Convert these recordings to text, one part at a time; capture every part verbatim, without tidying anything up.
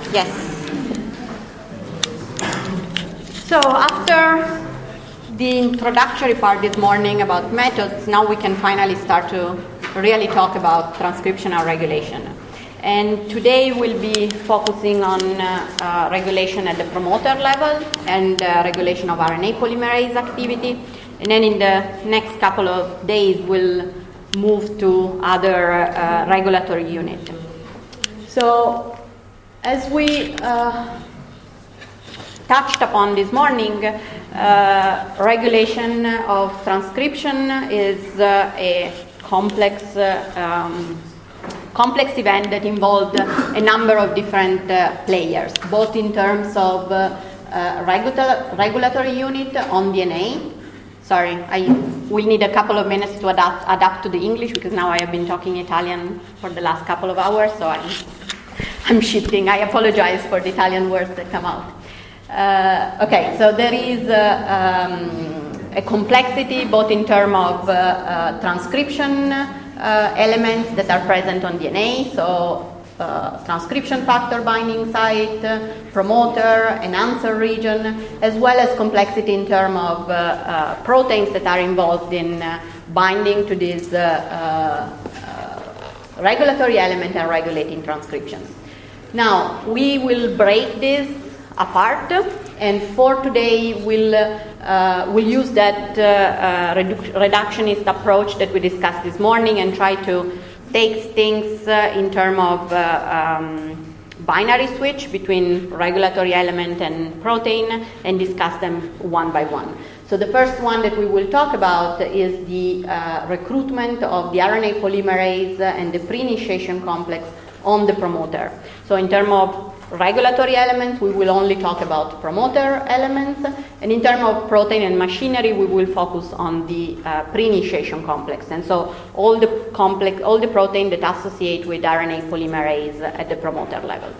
Yes. So after the introductory part this morning about methods, now we can finally start to really talk about transcriptional regulation. And today we'll be focusing on uh, uh, regulation at the promoter level and uh, regulation of R N A polymerase activity. And then in the next couple of days we'll move to other uh, regulatory unit. So as we uh, touched upon this morning, uh, regulation of transcription is uh, a complex uh, um, complex event that involved a number of different uh, players, both in terms of uh, uh, regula- regulatory unit on D N A. Sorry, I will need a couple of minutes to adapt, adapt to the English because now I have been talking Italian for the last couple of hours, so I'm, I'm shifting. I apologize for the Italian words that come out. Uh, okay, so there is uh, um, a complexity both in terms of uh, uh, transcription uh, elements that are present on D N A, so uh, transcription factor binding site, uh, promoter, enhancer region, as well as complexity in terms of uh, uh, proteins that are involved in uh, binding to this uh, uh, regulatory element and regulating transcription. Now, we will break this apart, and for today we'll, uh, we'll use that uh, uh, redu- reductionist approach that we discussed this morning and try to take things uh, in terms of uh, um, binary switch between regulatory element and protein and discuss them one by one. So the first one that we will talk about is the uh, recruitment of the R N A polymerase and the pre-initiation complex on the promoter. So in terms of regulatory elements, we will only talk about promoter elements, and in terms of protein and machinery, we will focus on the uh, pre-initiation complex, and so all the complex, all the protein that associate with R N A polymerase at the promoter level.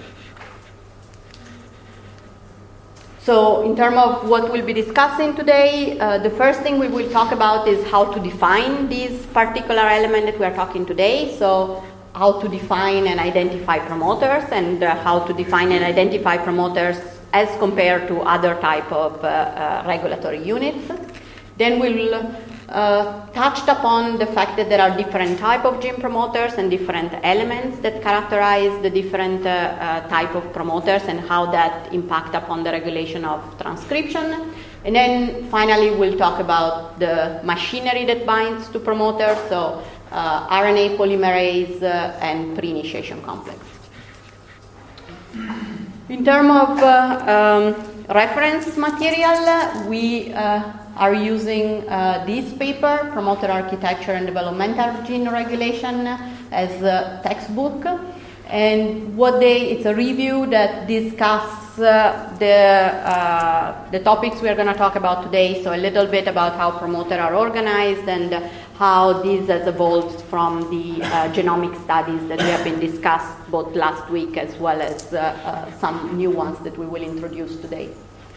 So in terms of what we'll be discussing today, uh, the first thing we will talk about is how to define this particular element that we are talking today. So how to define and identify promoters, and uh, how to define and identify promoters as compared to other type of uh, uh, regulatory units. Then we'll uh, touch upon the fact that there are different type of gene promoters and different elements that characterize the different uh, uh, type of promoters and how that impact upon the regulation of transcription. And then finally we'll talk about the machinery that binds to promoters, so Uh, R N A polymerase uh, and pre-initiation complex. In terms of uh, um, reference material, we uh, are using uh, this paper, Promoter Architecture and Developmental Gene Regulation, as a textbook. And what they, it's a review that discuss uh, the, uh, the topics we are going to talk about today, so a little bit about how promoters are organized and uh, how this has evolved from the uh, genomic studies that we have been discussed both last week as well as uh, uh, some new ones that we will introduce today.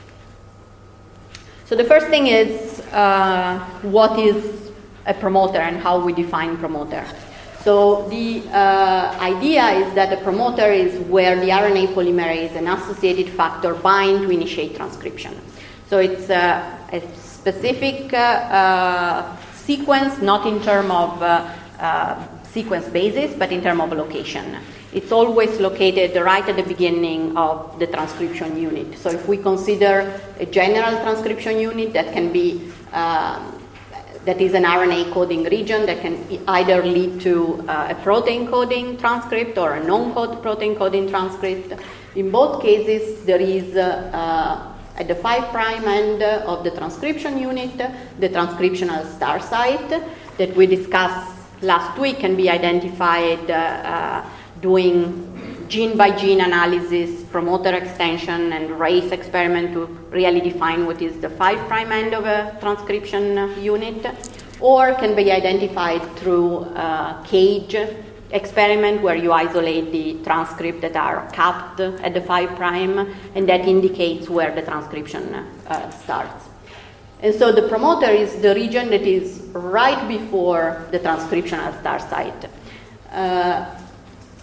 So the first thing is uh, what is a promoter and how we define promoter. So the uh, idea is that a promoter is where the R N A polymerase and associated factor bind to initiate transcription. So it's uh, a specific uh, uh, sequence, not in terms of uh, uh, sequence basis, but in terms of location. It's always located right at the beginning of the transcription unit. So if we consider a general transcription unit that can be um, that is an R N A coding region that can either lead to uh, a protein coding transcript or a non-code protein coding transcript. In both cases, there is uh, uh, at the five prime end of the transcription unit, the transcriptional start site that we discussed last week can be identified uh, uh, doing gene by gene analysis, promoter extension, and race experiment to really define what is the five prime end of a transcription unit, or can be identified through uh, cage experiment where you isolate the transcript that are capped at the five prime, and that indicates where the transcription uh, starts. And so the promoter is the region that is right before the transcriptional start site. Uh,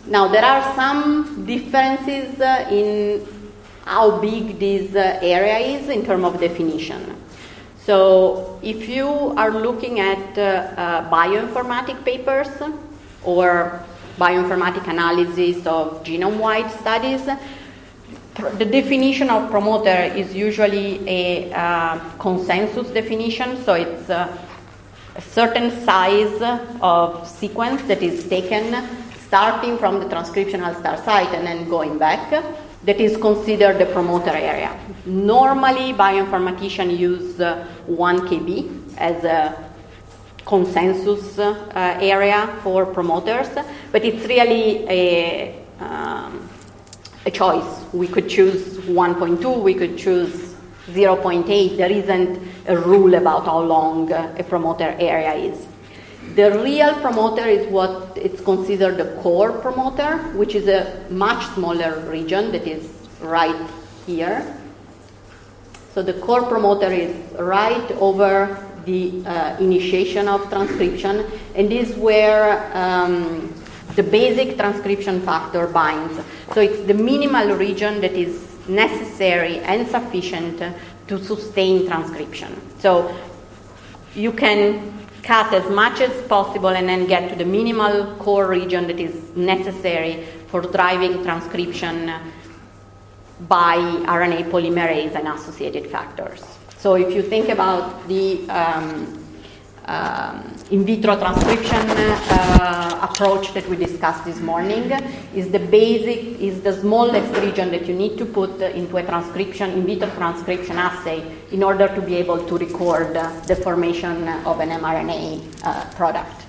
Now, there are some differences uh, in how big this uh, area is in terms of definition. So, if you are looking at uh, uh, bioinformatic papers or bioinformatic analysis of genome-wide studies, the definition of promoter is usually a uh, consensus definition, so it's uh, a certain size of sequence that is taken starting from the transcriptional start site and then going back, that is considered the promoter area. Normally, bioinformaticians use uh, one K B as a consensus uh, area for promoters, but it's really a, um, a choice. We could choose one point two, we could choose zero point eight. There isn't a rule about how long uh, a promoter area is. The real promoter is what it's considered the core promoter, which is a much smaller region that is right here. So the core promoter is right over the uh, initiation of transcription, and is where um, the basic transcription factor binds. So it's the minimal region that is necessary and sufficient to sustain transcription. So you can cut as much as possible and then get to the minimal core region that is necessary for driving transcription by R N A polymerase and associated factors. So if you think about the um, um, in vitro transcription uh, approach that we discussed this morning, is the basic, is the smallest region that you need to put into a transcription, in vitro transcription assay in order to be able to record the formation of an mRNA uh, product.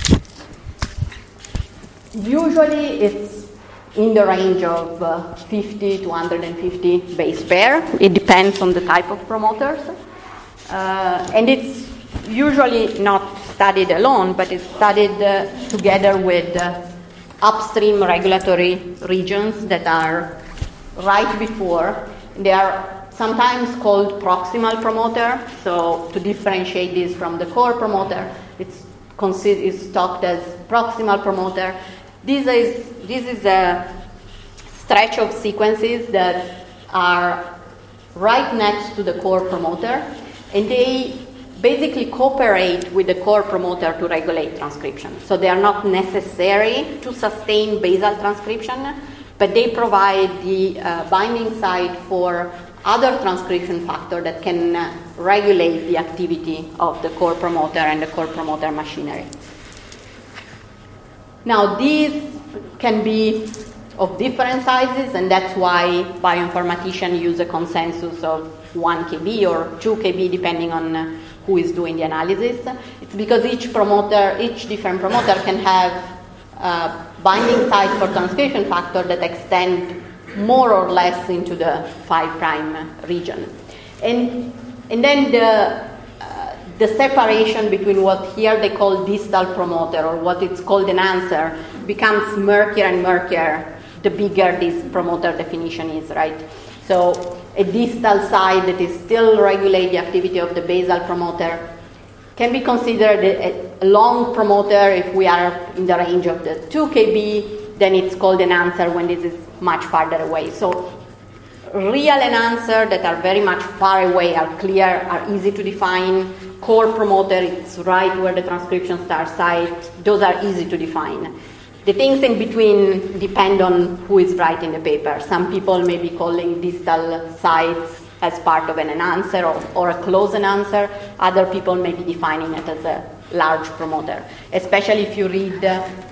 Usually it's in the range of uh, fifty to one hundred fifty base pair. It depends on the type of promoters. Uh, and it's usually not studied alone, but it's studied uh, together with uh, upstream regulatory regions that are right before. They are sometimes called proximal promoter. So to differentiate this from the core promoter, it's considered, it's talked as proximal promoter. This is, this is a stretch of sequences that are right next to the core promoter, and they basically cooperate with the core promoter to regulate transcription. So they are not necessary to sustain basal transcription, but they provide the uh, binding site for other transcription factor that can uh, regulate the activity of the core promoter and the core promoter machinery. Now, these can be of different sizes, and that's why bioinformaticians use a consensus of one K B or two K B, depending on uh, who is doing the analysis. It's because each promoter, each different promoter can have uh, binding site for transcription factor that extend more or less into the five prime region. And, and then the the separation between what here they call distal promoter or what it's called enhancer becomes murkier and murkier the bigger this promoter definition is, right? So a distal site that is still regulate the activity of the basal promoter can be considered a, a long promoter if we are in the range of the two K B, then it's called enhancer when this is much farther away. So real enhancer that are very much far away are clear, are easy to define. Core promoter, it's right where the transcription start site. Those are easy to define. The things in between depend on who is writing the paper. Some people may be calling distal sites as part of an enhancer or, or a close enhancer. Other people may be defining it as a large promoter, especially if you read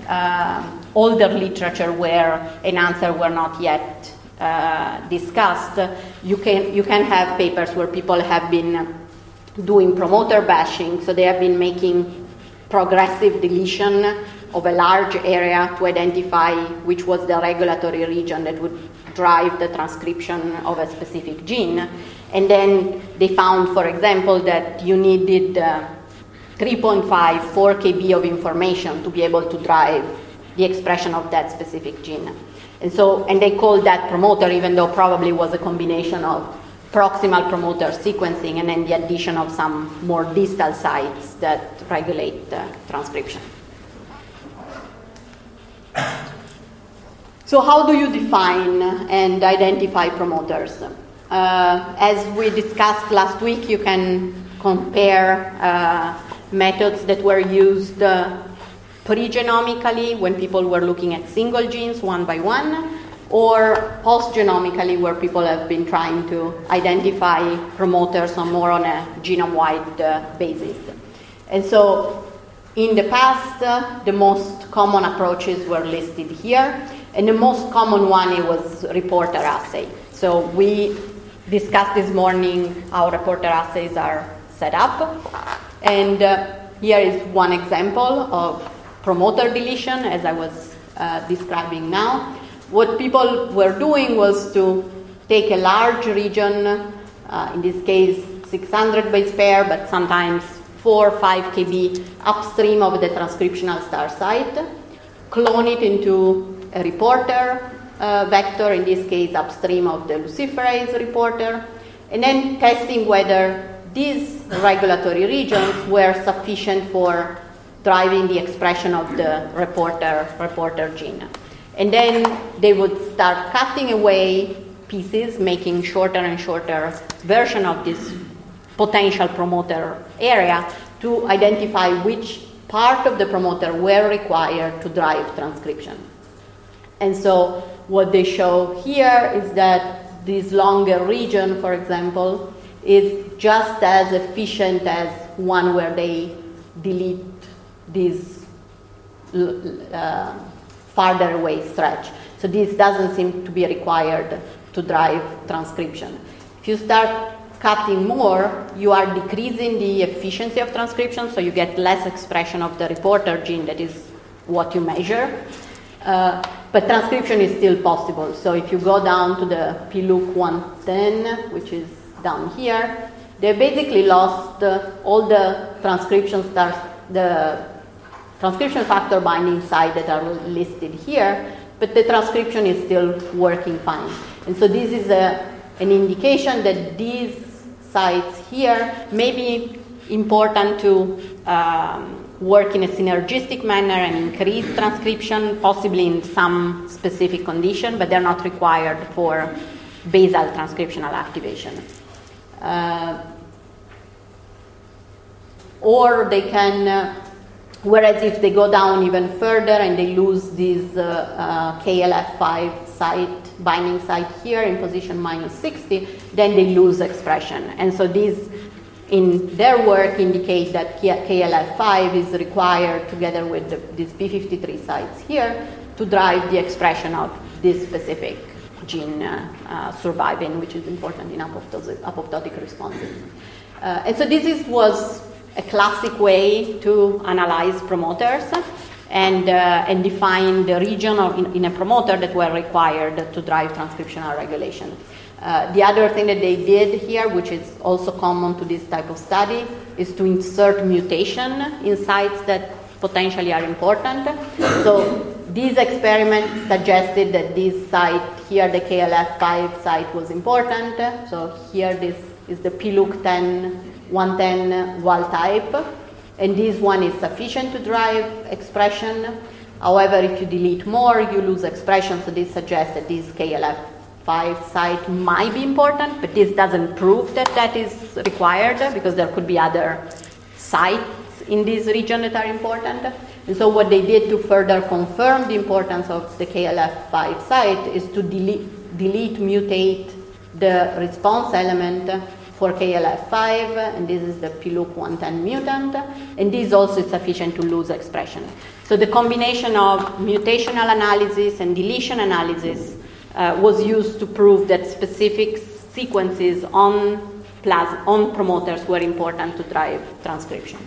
uh, older literature where enhancer were not yet uh, discussed. You can, you can have papers where people have been doing promoter bashing, so they have been making progressive deletion of a large area to identify which was the regulatory region that would drive the transcription of a specific gene. And then they found, for example, that you needed uh, three point five, four K B of information to be able to drive the expression of that specific gene. And so, and they called that promoter, even though probably was a combination of proximal promoter sequencing and then the addition of some more distal sites that regulate uh, transcription. So how do you define and identify promoters? Uh, as we discussed last week, you can compare uh, methods that were used uh, pre-genomically, when people were looking at single genes one by one, or post-genomically, where people have been trying to identify promoters on more on a genome-wide uh, basis. And so in the past, uh, the most common approaches were listed here, and the most common one it was reporter assay. So we discussed this morning how reporter assays are set up, and uh, here is one example of promoter deletion, as I was uh, describing now. What people were doing was to take a large region, uh, in this case six hundred base pair, but sometimes four or five kb upstream of the transcriptional start site, clone it into a reporter uh, vector, in this case upstream of the luciferase reporter, and then testing whether these regulatory regions were sufficient for driving the expression of the reporter, reporter gene. And then they would start cutting away pieces, making shorter and shorter version of this potential promoter area to identify which part of the promoter were required to drive transcription. And so what they show here is that this longer region, for example, is just as efficient as one where they delete this uh, farther away stretch. So this doesn't seem to be required to drive transcription. If you start cutting more, you are decreasing the efficiency of transcription, so you get less expression of the reporter gene, that is what you measure. Uh, but transcription is still possible. So if you go down to the P L U C one ten, which is down here, they basically lost uh, all the transcription stars, the transcription factor binding site that are listed here, but the transcription is still working fine. And so this is a, an indication that these sites here may be important to um, work in a synergistic manner and increase transcription, possibly in some specific condition, but they're not required for basal transcriptional activation. Uh, or they can, uh, whereas if they go down even further and they lose this uh, uh, K L F five site, binding site here in position minus sixty, then they lose expression. And so these, in their work, indicate that K L F five is required together with the, these P fifty-three sites here to drive the expression of this specific gene uh, uh, surviving, which is important in apoptotic, apoptotic responses. Uh, and so this is, was a classic way to analyze promoters and, uh, and define the region of, in, in a promoter that were required to drive transcriptional regulation. Uh, the other thing that they did here, which is also common to this type of study, is to insert mutation in sites that potentially are important. So this experiment suggested that this site here, the K L F five site, was important. So here this is the P L U C ten, one ten wild type, and this one is sufficient to drive expression. However, if you delete more, you lose expression, so this suggests that this K L F five site might be important, but this doesn't prove that that is required, because there could be other sites in this region that are important. And so what they did to further confirm the importance of the K L F five site is to delete, delete mutate the response element for K L F five, and this is the P L U C one ten mutant, and this also is sufficient to lose expression. So the combination of mutational analysis and deletion analysis uh, was used to prove that specific sequences on, plas- on promoters were important to drive transcription.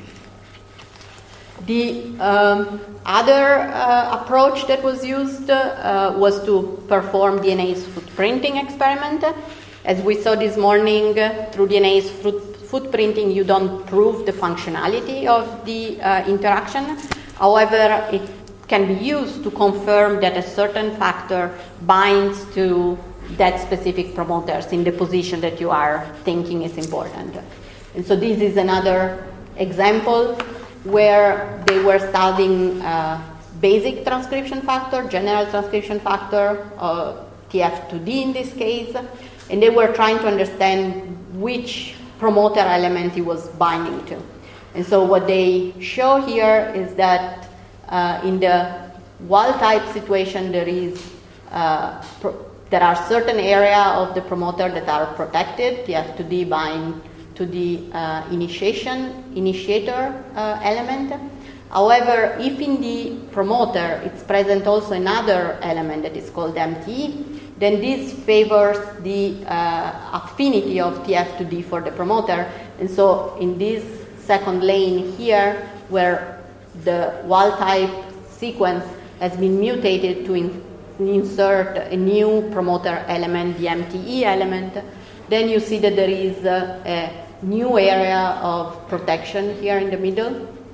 The um, other uh, approach that was used uh, was to perform D N A's footprinting experiment. As we saw this morning, uh, through D N A's footprinting, you don't prove the functionality of the uh, interaction. However, it can be used to confirm that a certain factor binds to that specific promoters in the position that you are thinking is important. And so this is another example where they were studying uh, basic transcription factor, general transcription factor, uh, T F two D in this case, and they were trying to understand which promoter element it was binding to. And so what they show here is that uh, in the wild-type situation, there is uh, pro- there are certain area of the promoter that are protected. T F two D bind to the uh, initiation initiator uh, element. However, if in the promoter it's present also another element that is called M T E, then this favors the uh, affinity of T F two D for the promoter. And so in this second lane here, where the wild-type sequence has been mutated to in- insert a new promoter element, the M T E element, then you see that there is a, a new area of protection here in the middle,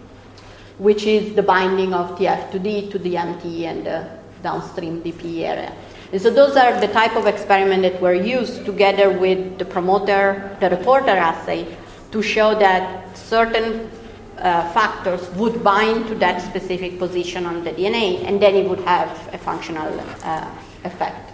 which is the binding of T F two D to the M T E and the downstream D P E area. And so those are the type of experiment that were used together with the promoter, the reporter assay, to show that certain uh, factors would bind to that specific position on the D N A, and then it would have a functional uh, effect.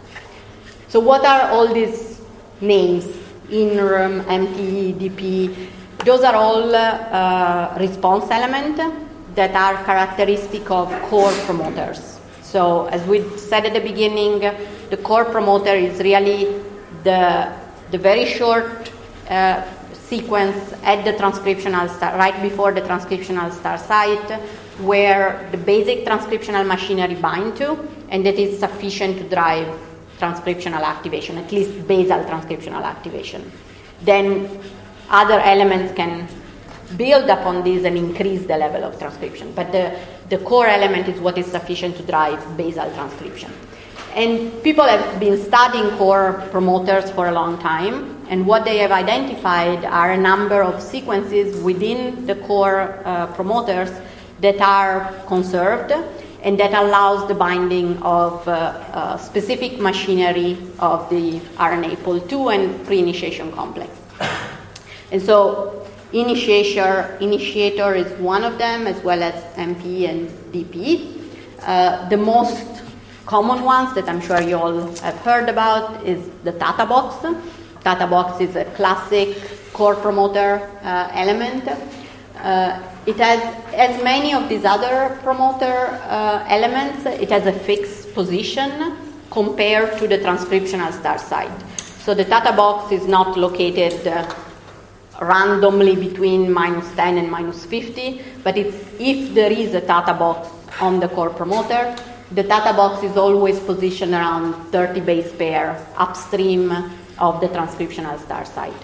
So what are all these names? I N R M, M T E, D P E. Those are all uh, response elements that are characteristic of core promoters. So as we said at the beginning, the core promoter is really the, the very short uh, sequence at the transcriptional start, right before the transcriptional start site, where the basic transcriptional machinery bind to, and that is sufficient to drive transcriptional activation, at least basal transcriptional activation. Then other elements can build upon this and increase the level of transcription. But the, the core element is what is sufficient to drive basal transcription. And people have been studying core promoters for a long time, and what they have identified are a number of sequences within the core uh, promoters that are conserved and that allows the binding of uh, uh, specific machinery of the R N A P O L two and pre-initiation complex. And so Initiator, initiator is one of them, as well as M P E and D P E. Uh, the most common ones that I'm sure you all have heard about is the Tata box. Tata box is a classic core promoter uh, element. Uh, it has, as many of these other promoter uh, elements, it has a fixed position compared to the transcriptional start site. So the Tata box is not located uh, randomly between minus ten and minus fifty, but it's, if there is a Tata box on the core promoter, the Tata box is always positioned around thirty base pair upstream of the transcriptional start site.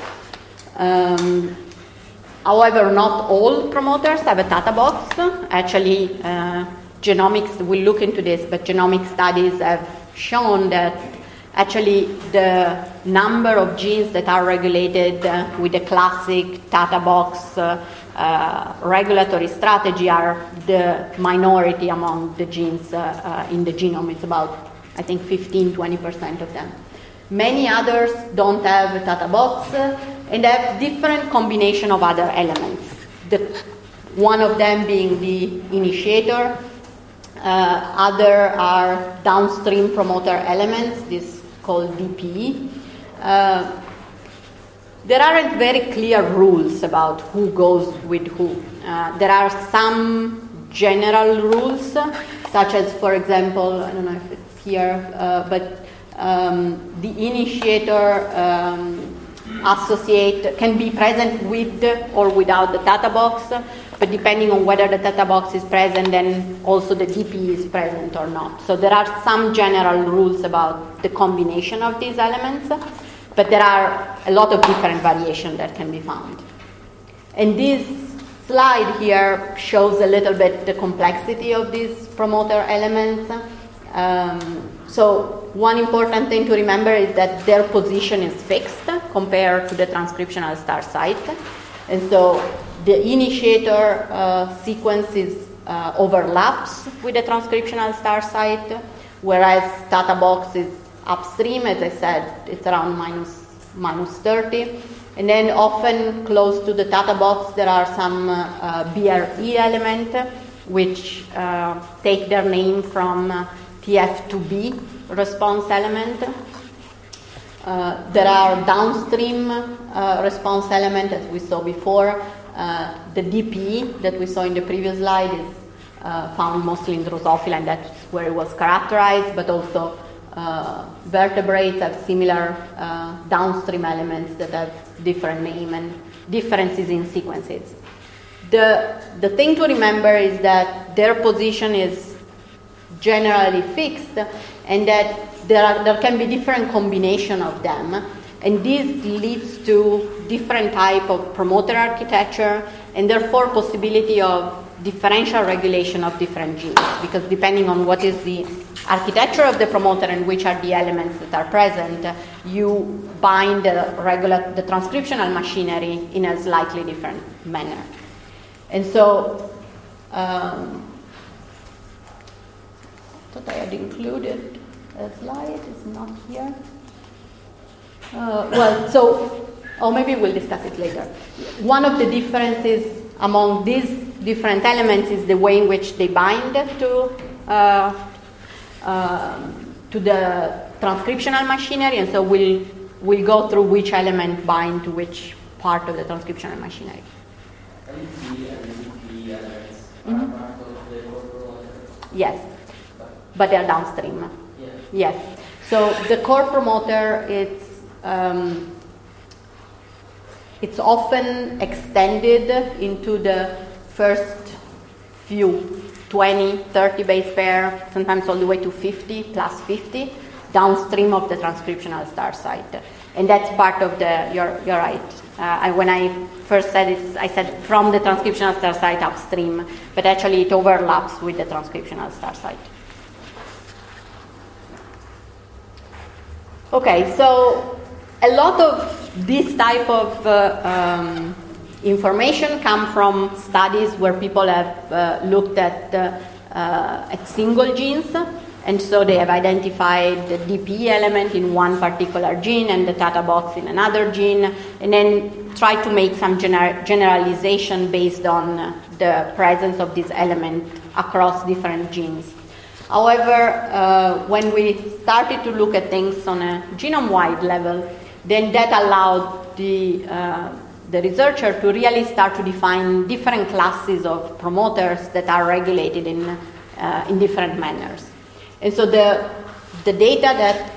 Um, however, not all promoters have a Tata box. Actually, uh, genomics, we'll look into this, but genomic studies have shown that actually the number of genes that are regulated uh, with the classic Tata box uh, uh, regulatory strategy are the minority among the genes uh, uh, in the genome. It's about, I think, fifteen to twenty percent of them. Many others don't have a Tata box uh, and have different combination of other elements. The, one of them being the initiator, uh, other are downstream promoter elements, this called D P E. Uh, there aren't very clear rules about who goes with who. Uh, there are some general rules, such as, for example, I don't know if it's here, uh, but um, the initiator um, associate can be present with or without the Tata box, but depending on whether the Tata box is present, then also the D P E is present or not. So there are some general rules about the combination of these elements, but there are a lot of different variations that can be found. And this slide here shows a little bit the complexity of these promoter elements. Um, so one important thing to remember is that their position is fixed compared to the transcriptional start site. And so the initiator uh, sequence is, uh, overlaps with the transcriptional start site, whereas Tata box is upstream. As I said, it's around minus, minus thirty. And then often close to the Tata box, there are some uh, B R E element which uh, take their name from uh, T F two B response element. Uh, there are downstream uh, response element, as we saw before. Uh, the D P E that we saw in the previous slide is uh, found mostly in Drosophila, and that's where it was characterized, but also uh, vertebrates have similar uh, downstream elements that have different name and differences in sequences. The, the thing to remember is that their position is generally fixed, and that there, are, there can be different combination of them, and this leads to different type of promoter architecture, and therefore possibility of differential regulation of different genes, because depending on what is the architecture of the promoter and which are the elements that are present, you bind the, regular, the transcriptional machinery in a slightly different manner. And so, um, I thought I had included a slide, it's not here. Uh, well, so, or maybe we'll discuss it later. One of the differences among these different elements is the way in which they bind to uh, uh, to the transcriptional machinery, and so we'll we'll go through which element bind to which part of the transcriptional machinery. L P and D P elements Mm-hmm. are part of the core promoter? Yes, but they're downstream. Yeah. Yes. So the core promoter, it's um, it's often extended into the first few, twenty, thirty base pair, sometimes all the way to fifty, plus fifty, downstream of the transcriptional start site. And that's part of the, you're, you're right. Uh, I, when I first said it, I said from the transcriptional start site upstream, but actually it overlaps with the transcriptional start site. Okay, so a lot of this type of uh, um, information come from studies where people have uh, looked at uh, uh, at single genes, and so they have identified the D P E element in one particular gene and the Tata box in another gene, and then try to make some gener- generalization based on uh, the presence of this element across different genes. However, uh, when we started to look at things on a genome-wide level, then that allowed the, uh, the researcher to really start to define different classes of promoters that are regulated in, uh, in different manners. And so the, the data that,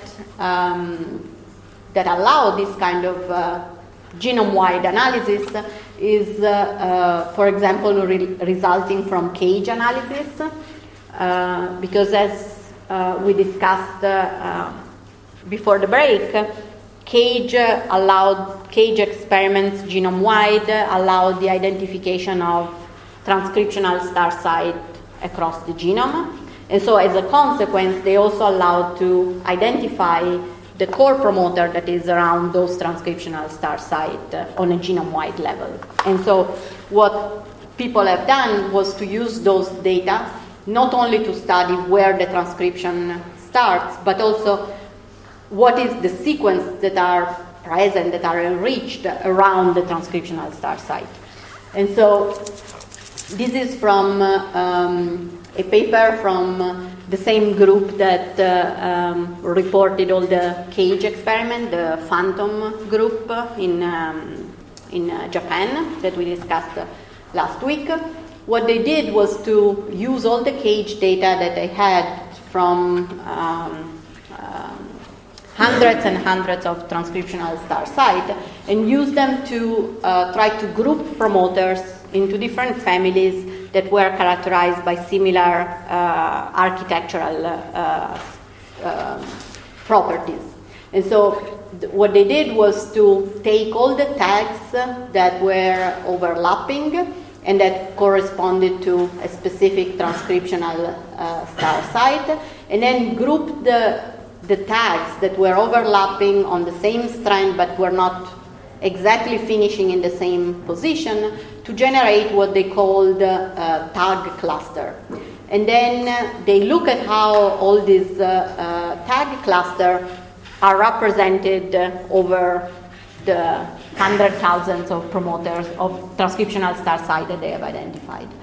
um, that allow this kind of uh, genome-wide analysis is, uh, uh, for example, re- resulting from cage analysis. Uh, because as uh, we discussed uh, uh, before the break, cage uh, allowed cage experiments genome-wide uh, allowed the identification of transcriptional start site across the genome, and so as a consequence, they also allowed to identify the core promoter that is around those transcriptional start site uh, on a genome-wide level. And so, what people have done was to use those data not only to study where the transcription starts, but also what is the sequence that are present, that are enriched around the transcriptional start site. And so this is from uh, um, a paper from uh, the same group that uh, um, reported all the cage experiment, the Phantom group in, um, in uh, Japan that we discussed uh, last week. What they did was to use all the cage data that they had from um, um, hundreds and hundreds of transcriptional start sites and use them to uh, try to group promoters into different families that were characterized by similar uh, architectural uh, uh, properties. And so th- what they did was to take all the tags that were overlapping and that corresponded to a specific transcriptional uh, start site, and then group the, the tags that were overlapping on the same strand but were not exactly finishing in the same position to generate what they called uh, a tag cluster. And then uh, they look at how all these uh, uh, tag clusters are represented uh, over the hundred thousands of promoters of transcriptional start site that they have identified.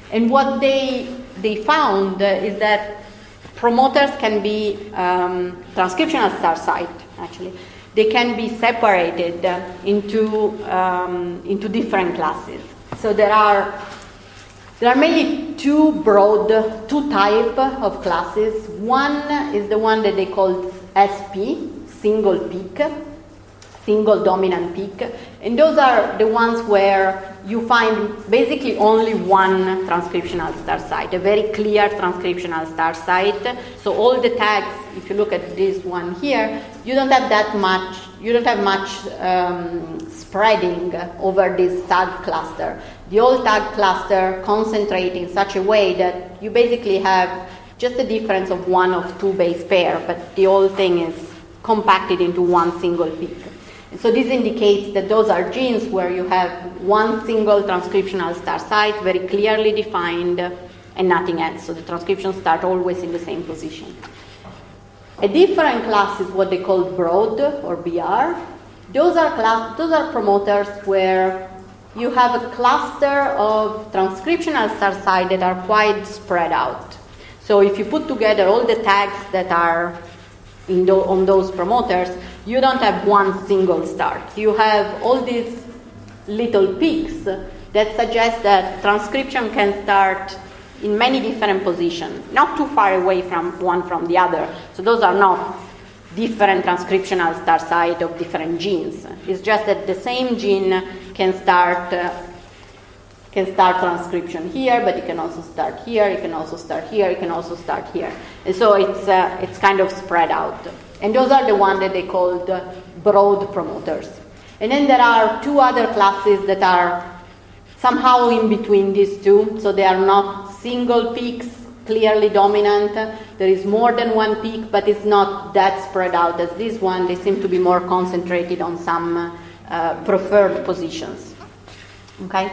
And what they, they found is that promoters can be um, transcriptional start site, actually. They can be separated into, um, into different classes. So there are, there are mainly two broad, two type of classes. One is the one that they call S P, single peak, single dominant peak. And those are the ones where you find basically only one transcriptional start site, a very clear transcriptional start site. So all the tags, if you look at this one here, you don't have that much, you don't have much um, spreading over this tag cluster. The whole tag cluster concentrate in such a way that you basically have just a difference of one of two base pair, but the whole thing is compacted into one single peak. And so this indicates that those are genes where you have one single transcriptional start site, very clearly defined, and nothing else. So the transcriptions start always in the same position. A different class is what they call broad, or B R. Those are class, those are promoters where you have a cluster of transcriptional start sites that are quite spread out. So if you put together all the tags that are in the, on those promoters, you don't have one single start. You have all these little peaks that suggest that transcription can start in many different positions, not too far away from one from the other. So those are not different transcriptional start site of different genes. It's just that the same gene can start uh, can start transcription here, but it can also start here, it can also start here, it can also start here. And so it's uh, it's kind of spread out. And those are the ones that they called uh, broad promoters. And then there are two other classes that are somehow in between these two. So they are not single peaks, clearly dominant. There is more than one peak, but it's not that spread out as this one. They seem to be more concentrated on some uh, preferred positions. Okay?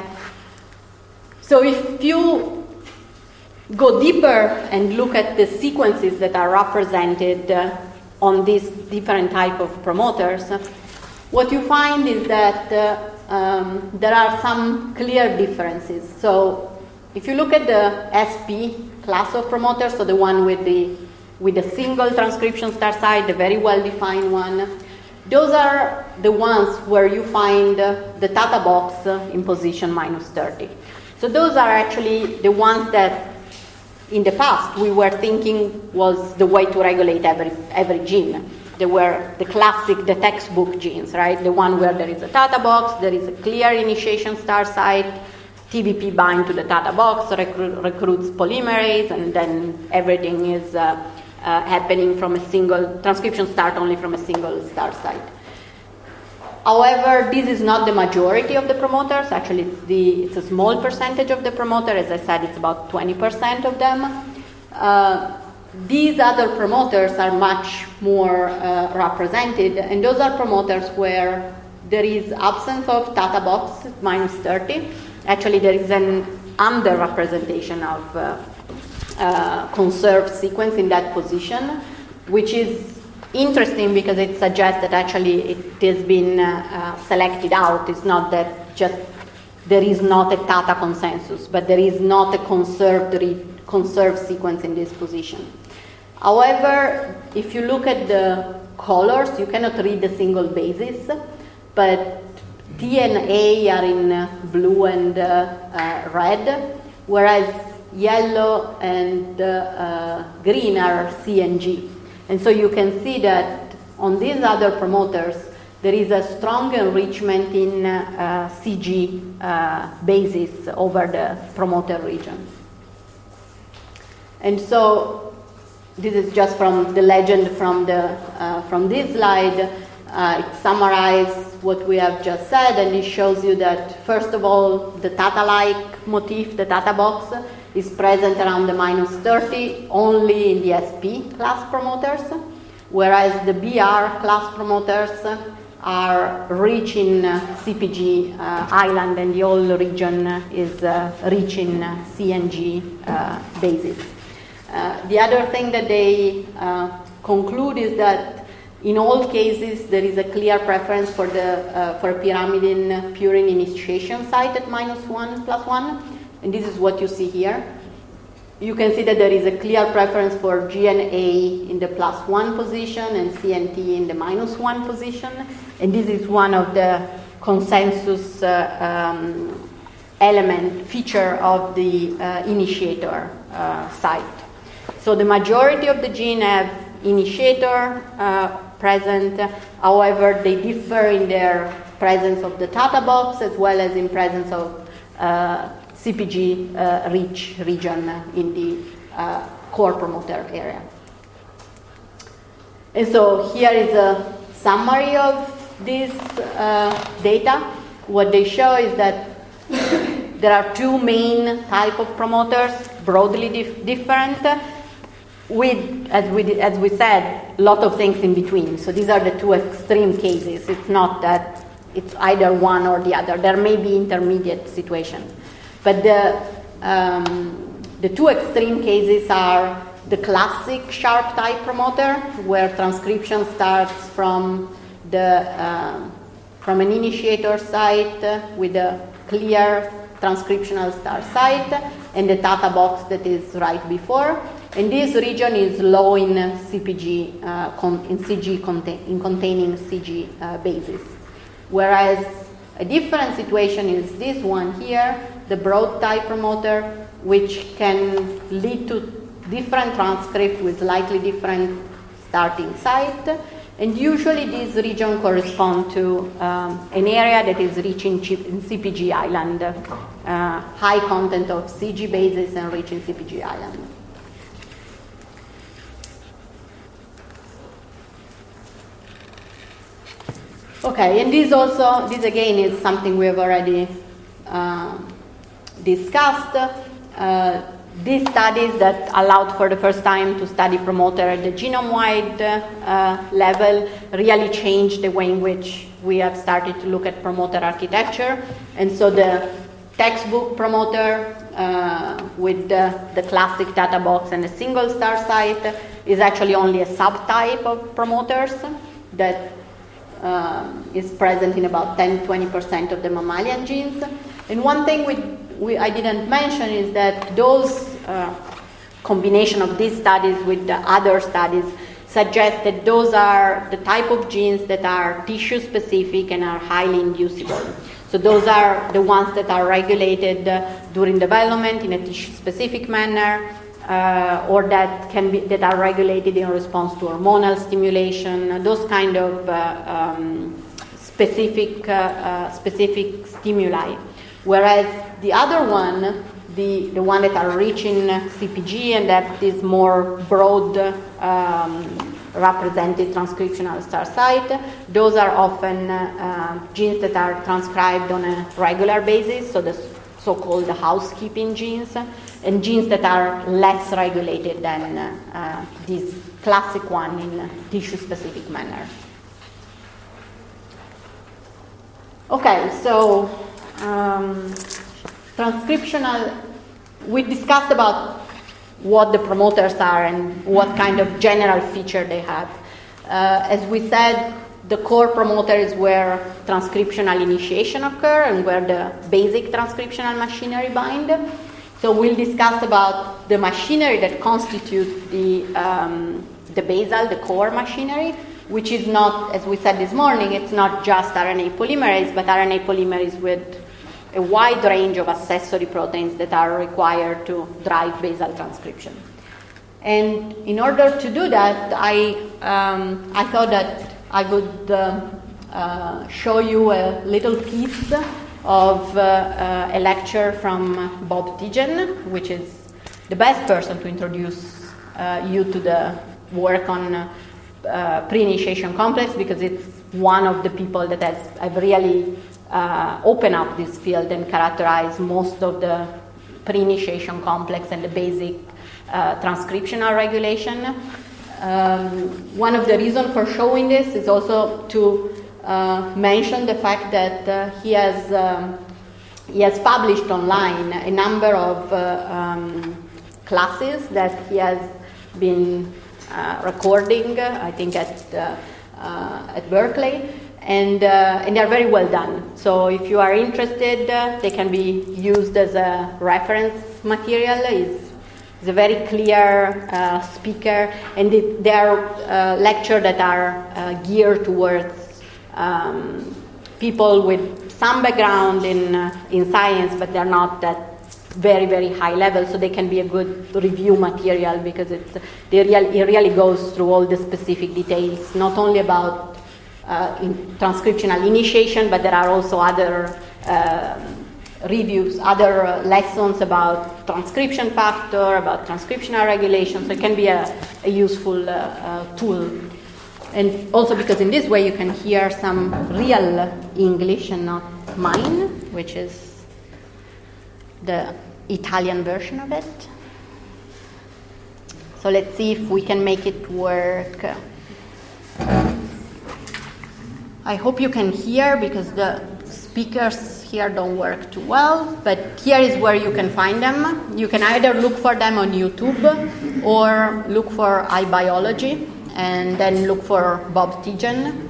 So if you go deeper and look at the sequences that are represented uh, on these different type of promoters, what you find is that uh, um, there are some clear differences. So if you look at the S P class of promoters, so the one with the with a single transcription start site, the very well-defined one, those are the ones where you find uh, the Tata box uh, in position minus thirty. So those are actually the ones that in the past we were thinking was the way to regulate every every gene. They were the classic, the textbook genes, right? The one where there is a Tata box, there is a clear initiation start site, T B P bind to the Tata box, recru- recruits polymerase, and then everything is uh, uh, happening from a single, transcription start only from a single start site. However, this is not the majority of the promoters. Actually, it's, the, it's a small percentage of the promoter. As I said, it's about twenty percent of them. Uh, these other promoters are much more uh, represented, and those are promoters where there is absence of Tata box, minus thirty. Actually, there is an underrepresentation of uh, uh, conserved sequence in that position, which is interesting because it suggests that actually it has been uh, uh, selected out. It's not that just there is not a Tata consensus, but there is not a conserved, re- conserved sequence in this position. However, if you look at the colors, you cannot read the single bases, but T and A are in uh, blue and uh, uh, red, whereas yellow and uh, uh, green are C and G. And so you can see that on these other promoters, there is a strong enrichment in uh, uh, C G uh, bases over the promoter region. And so this is just from the legend from the uh, from this slide. Uh, it summarizes what we have just said, and it shows you that, first of all, the Tata-like motif, the Tata box, is present around the minus thirty only in the S P class promoters, whereas the B R class promoters are rich in uh, C P G uh, island, and the whole region is uh, rich in uh, C and G uh, bases. Uh, the other thing that they uh, conclude is that in all cases there is a clear preference for the uh, for pyrimidine purine initiation site at minus one plus one. and this is what you see here. You can see that there is a clear preference for G N A in the plus one position and C N T in the minus one position. And this is one of the consensus uh, um, element feature of the uh, initiator uh, site. So the majority of the genes have initiator uh, present. However, they differ in their presence of the Tata box as well as in presence of uh, C P G uh, rich region in the uh, core promoter area. And so here is a summary of this uh, data. What they show is that there are two main type of promoters, broadly dif- different, with, as we, as we said, a lot of things in between. So these are the two extreme cases. It's not that it's either one or the other. There may be intermediate situations. But the, um, the two extreme cases are the classic sharp type promoter, where transcription starts from the uh, from an initiator site uh, with a clear transcriptional start site, and the Tata box that is right before. And this region is low in C P G, uh, con- in C G contain- in containing C G uh, bases, whereas a different situation is this one here, the broad type promoter, which can lead to different transcript with slightly different starting site. And usually these regions correspond to um, an area that is rich in, chip, in C P G island, uh, high content of C G bases and rich in C P G island. Okay, and this also, this again is something we have already uh, discussed. Uh, these studies that allowed for the first time to study promoter at the genome-wide uh, level really changed the way in which we have started to look at promoter architecture. And so the textbook promoter uh, with the, the classic data box and a single star site is actually only a subtype of promoters that Um, is present in about ten to twenty percent of the mammalian genes. And one thing we, we, I didn't mention is that those uh, combination of these studies with the other studies suggest that those are the type of genes that are tissue specific and are highly inducible. So those are the ones that are regulated uh, during development in a tissue specific manner, Uh, or that can be that are regulated in response to hormonal stimulation, those kind of uh, um, specific uh, uh, specific stimuli. Whereas the other one, the the one that are rich in C P G and that is more broad um, represented transcriptional star site, those are often uh, uh, genes that are transcribed on a regular basis, so the so-called housekeeping genes, and genes that are less regulated than uh, uh, this classic one in a tissue-specific manner. Okay, so um, transcriptional, we discussed about what the promoters are and what kind of general feature they have. Uh, as we said, the core promoter is where transcriptional initiation occur and where the basic transcriptional machinery bind. So we'll discuss about the machinery that constitutes the, um, the basal, the core machinery, which is not, as we said this morning, it's not just R N A polymerase, but R N A polymerase with a wide range of accessory proteins that are required to drive basal transcription. And in order to do that, I, um, I thought that I would uh, uh, show you a little piece of uh, uh, a lecture from Bob Tigen, which is the best person to introduce uh, you to the work on uh, uh, pre-initiation complex, because it's one of the people that has have really uh, opened up this field and characterized most of the pre-initiation complex and the basic uh, transcriptional regulation. Um, one of the reasons for showing this is also to uh, mention the fact that uh, he has um, he has published online a number of uh, um, classes that he has been uh, recording, uh, I think at uh, uh, at Berkeley, And, uh, and they're very well done. So if you are interested, uh, they can be used as a reference material. It's, it's a very clear uh, speaker, and it, they are uh, lectures that are uh, geared towards um, people with some background in, uh, in science, but they're not that very, very high level, so they can be a good review material because it's, they real, it really goes through all the specific details, not only about uh, in transcriptional initiation, but there are also other uh, reviews, other uh, lessons about transcription factor, about transcriptional regulation, so it can be a, a useful uh, uh, tool. And also because in this way you can hear some real English and not mine, which is the Italian version of it. So let's see if we can make it work. I hope you can hear because the speakers here don't work too well, but here is where you can find them. You can either look for them on YouTube or look for iBiology and then look for Bob Tejan.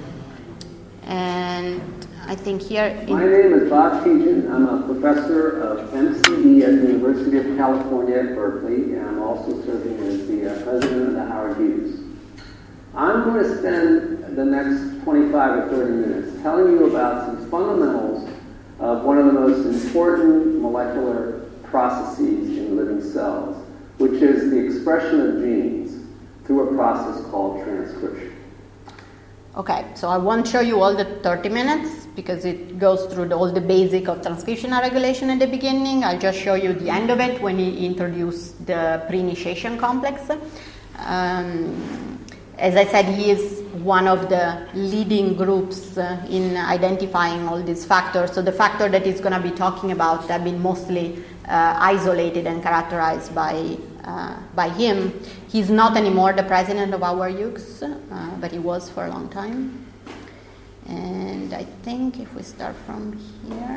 And I think here... My name is Bob Tejan. I'm a professor of M C D at the University of California at Berkeley, and I'm also serving as the uh, president of the Howard Hughes. I'm going to spend the next twenty-five or thirty minutes telling you about some fundamentals of one of the most important molecular processes in living cells, which is the expression of genes through a process called transcription. Okay, so I won't show you all the thirty minutes because it goes through the, all the basic of transcriptional regulation at the beginning. I'll just show you the end of it when he introduced the pre-initiation complex. Um, as I said, he is one of the leading groups uh, in identifying all these factors. So the factor that he's going to be talking about have been mostly uh, isolated and characterized by Uh, by him. He's not anymore the president of our Hughes, uh, but he was for a long time. And I think if we start from here,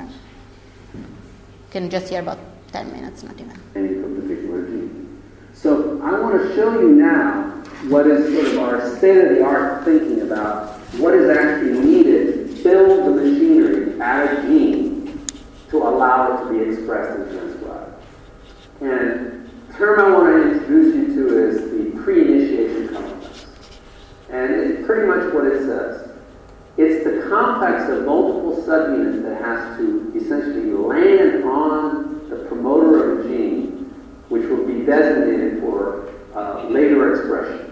you can just hear about ten minutes, not even. Any particular gene. So I want to show you now what is sort of our state-of-the-art thinking about what is actually needed to build the machinery at a gene to allow it to be expressed and transcribed. And the term I want to introduce you to is the pre-initiation complex. And it's pretty much what it says. It's the complex of multiple subunits that has to essentially land on the promoter of a gene, which will be designated for uh, later expression.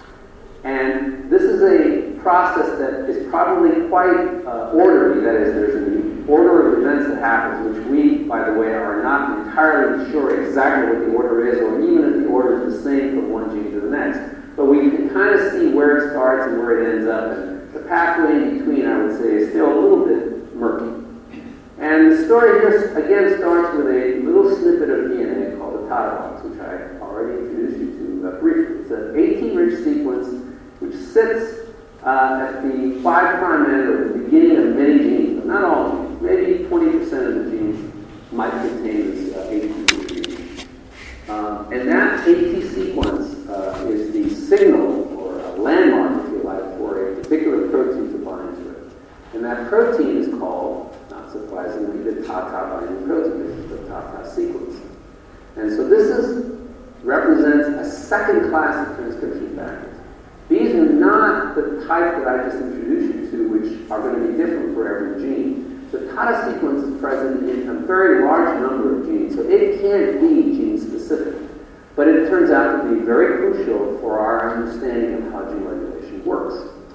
And this is a process that is probably quite uh, orderly. That is, there's an order of events that happens, which we, by the way, are not entirely sure exactly what the order is, or even if the order is the same from one gene to the next. But we can kind of see where it starts and where it ends up. And the pathway in between, I would say, is still a little bit murky. And the story here, again, starts with a little snippet of D N A called the Tata box, which I already introduced you to uh, briefly. It's an eighteen-rich sequence which sits uh, at the five prime end or the beginning of many genes, but not all genes. Maybe twenty percent of the genes might contain this uh, A T gene. Um, and that A T sequence uh, is the signal or a landmark, if you like, for a particular protein to bind to it. And that protein is called, not surprisingly, the Tata binding protein. This is the Tata sequence. And so this is represents a second class of transcription factors. These are not the type that I just introduced you to, which are going to be different for every gene. The Tata sequence is present in a very large number of genes, so it can't be gene-specific. But it turns out to be very crucial for our understanding of how gene regulation works.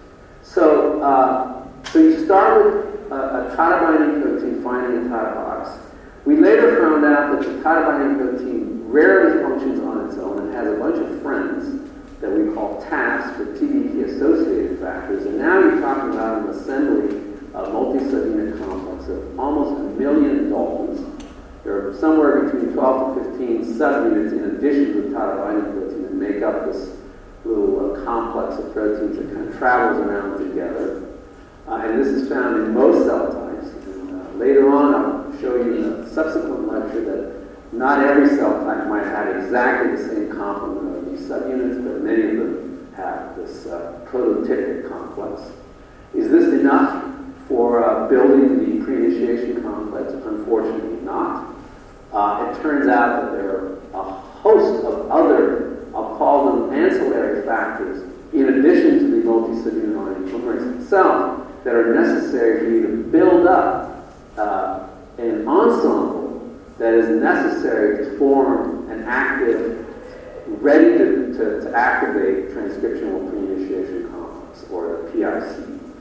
So, uh, so you start with a, a Tata binding protein finding a Tata box. We later found out that the Tata binding protein rarely functions on its own and has a bunch of friends that we call T A Fs, or T D P-associated factors. And now you're talking about an assembly of multi-subunit complex of almost a million daltons. There are somewhere between twelve to fifteen subunits in addition to the Tata binding protein that make up this little uh, complex of proteins that kind of travels around together. Uh, and this is found in most cell types. And, uh, later on, I'll show you in a subsequent lecture that not every cell type might have exactly the same complement of these subunits, but many of them have this uh, prototypic complex. Is this enough? for uh, building the pre-initiation complex? Unfortunately not. Uh, it turns out that there are a host of other, I'll call them ancillary factors, in addition to the multi-subunit R N A polymerase itself, that are necessary for you to build up uh, an ensemble that is necessary to form an active, ready to, to, to activate transcriptional pre-initiation complex, or the P I C.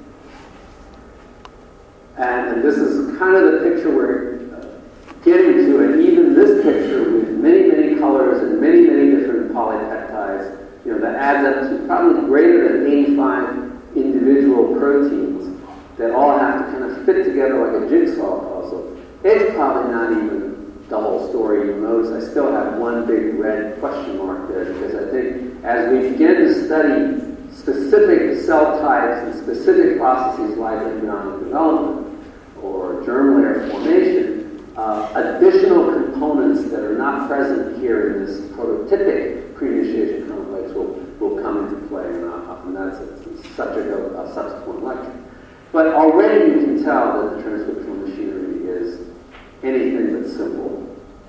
And, and this is kind of the picture we're uh, getting to, and even this picture with many, many colors and many, many different polypeptides, you know, that adds up to probably greater than eighty-five individual proteins that all have to kind of fit together like a jigsaw puzzle. It's probably not even the whole story. You'll notice I still have one big red question mark there, because I think as we begin to study specific cell types and specific processes like embryonic development or germ layer formation, uh, additional components that are not present here in this prototypic pre-initiation complex will, will come into play, and, uh, and that's the subject of a subsequent lecture. But already you can tell that the transcriptional machinery is anything but simple.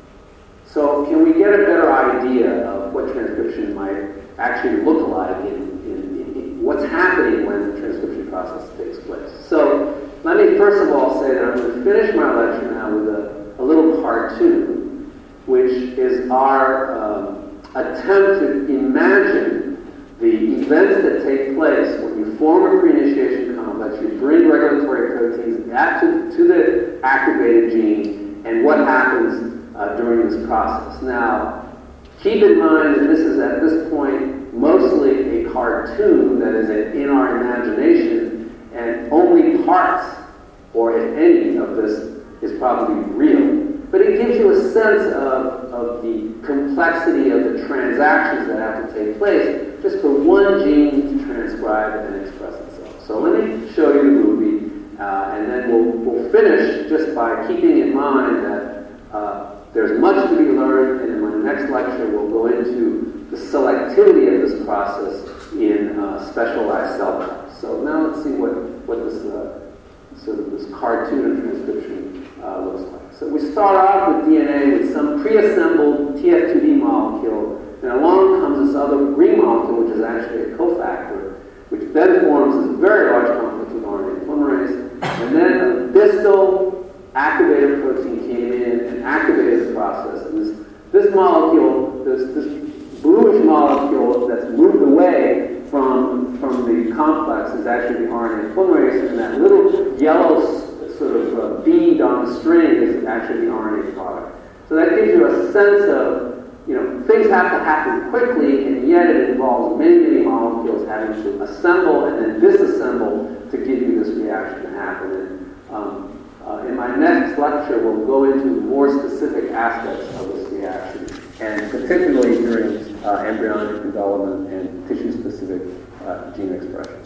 So can we get a better idea of what transcription might actually look like in, in, in what's happening when the transcription process takes place? So let me first of all say that I'm going to finish my lecture now with a, a little cartoon, which is our um, attempt to imagine the events that take place when you form a pre-initiation complex, you bring regulatory proteins back to, to the activated gene, and what happens uh, during this process. Now, keep in mind that this is at this point mostly a cartoon that is in our imagination, and only parts, or if any, of this is probably real. But it gives you a sense of, of the complexity of the transactions that have to take place just for one gene to transcribe and express itself. So let me show you the movie, uh, and then we'll, we'll finish just by keeping in mind that uh, there's much to be learned, and in my next lecture we'll go into the selectivity of this process in uh, specialized cell types. So now let's see what, what this uh, sort of this cartoon of transcription uh, looks like. So we start off with D N A with some pre-assembled T F two D molecule, and along comes this other green molecule, which is actually a cofactor, which then forms this very large complex with R N A polymerase, and then a distal activated protein came in and activated the process. And this, this molecule, this, this bluish molecule that's moved away from, from the complex is actually the R N A polymerase, and that little yellow sort of uh, bead on the string is actually the R N A product. So that gives you a sense of, you know, things have to happen quickly, and yet it involves many, many molecules having to assemble and then disassemble to give you this reaction to happen. And um, uh, in my next lecture, we'll go into more specific aspects of this reaction, and particularly during uh, embryonic development and tissue-specific uh, gene expression.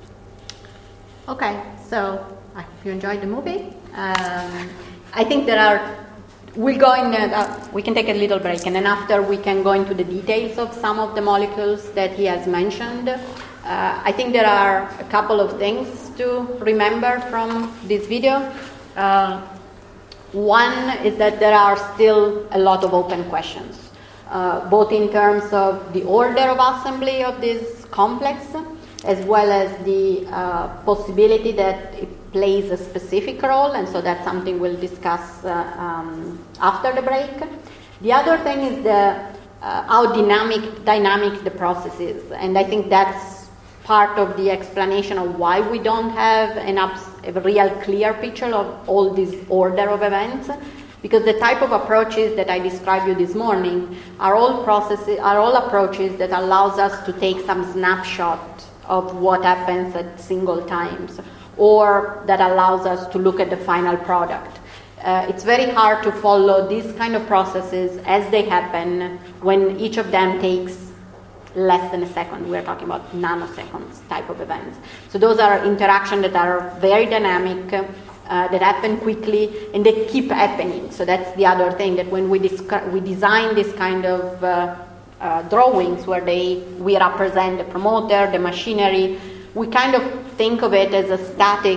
Okay, so I hope you enjoyed the movie. Um, I think there are, we'll go in, uh, we can take a little break, and then after we can go into the details of some of the molecules that he has mentioned. Uh, I think there are a couple of things to remember from this video. Uh, one is that there are still a lot of open questions, uh, both in terms of the order of assembly of this complex, as well as the uh, possibility that it plays a specific role, and so that's something we'll discuss uh, um, after the break. The other thing is the uh, how dynamic dynamic the process is, and I think that's part of the explanation of why we don't have an abs- a real clear picture of all this order of events, because the type of approaches that I described you this morning are all processes are all approaches that allows us to take some snapshot of what happens at single times, or that allows us to look at the final product. Uh, it's very hard to follow these kind of processes as they happen when each of them takes less than a second. We're talking about nanoseconds type of events. So those are interactions that are very dynamic, uh, that happen quickly, and they keep happening. So that's the other thing, that when we, disc- we design this kind of uh, Uh, drawings where they we represent the promoter, the machinery, we kind of think of it as a static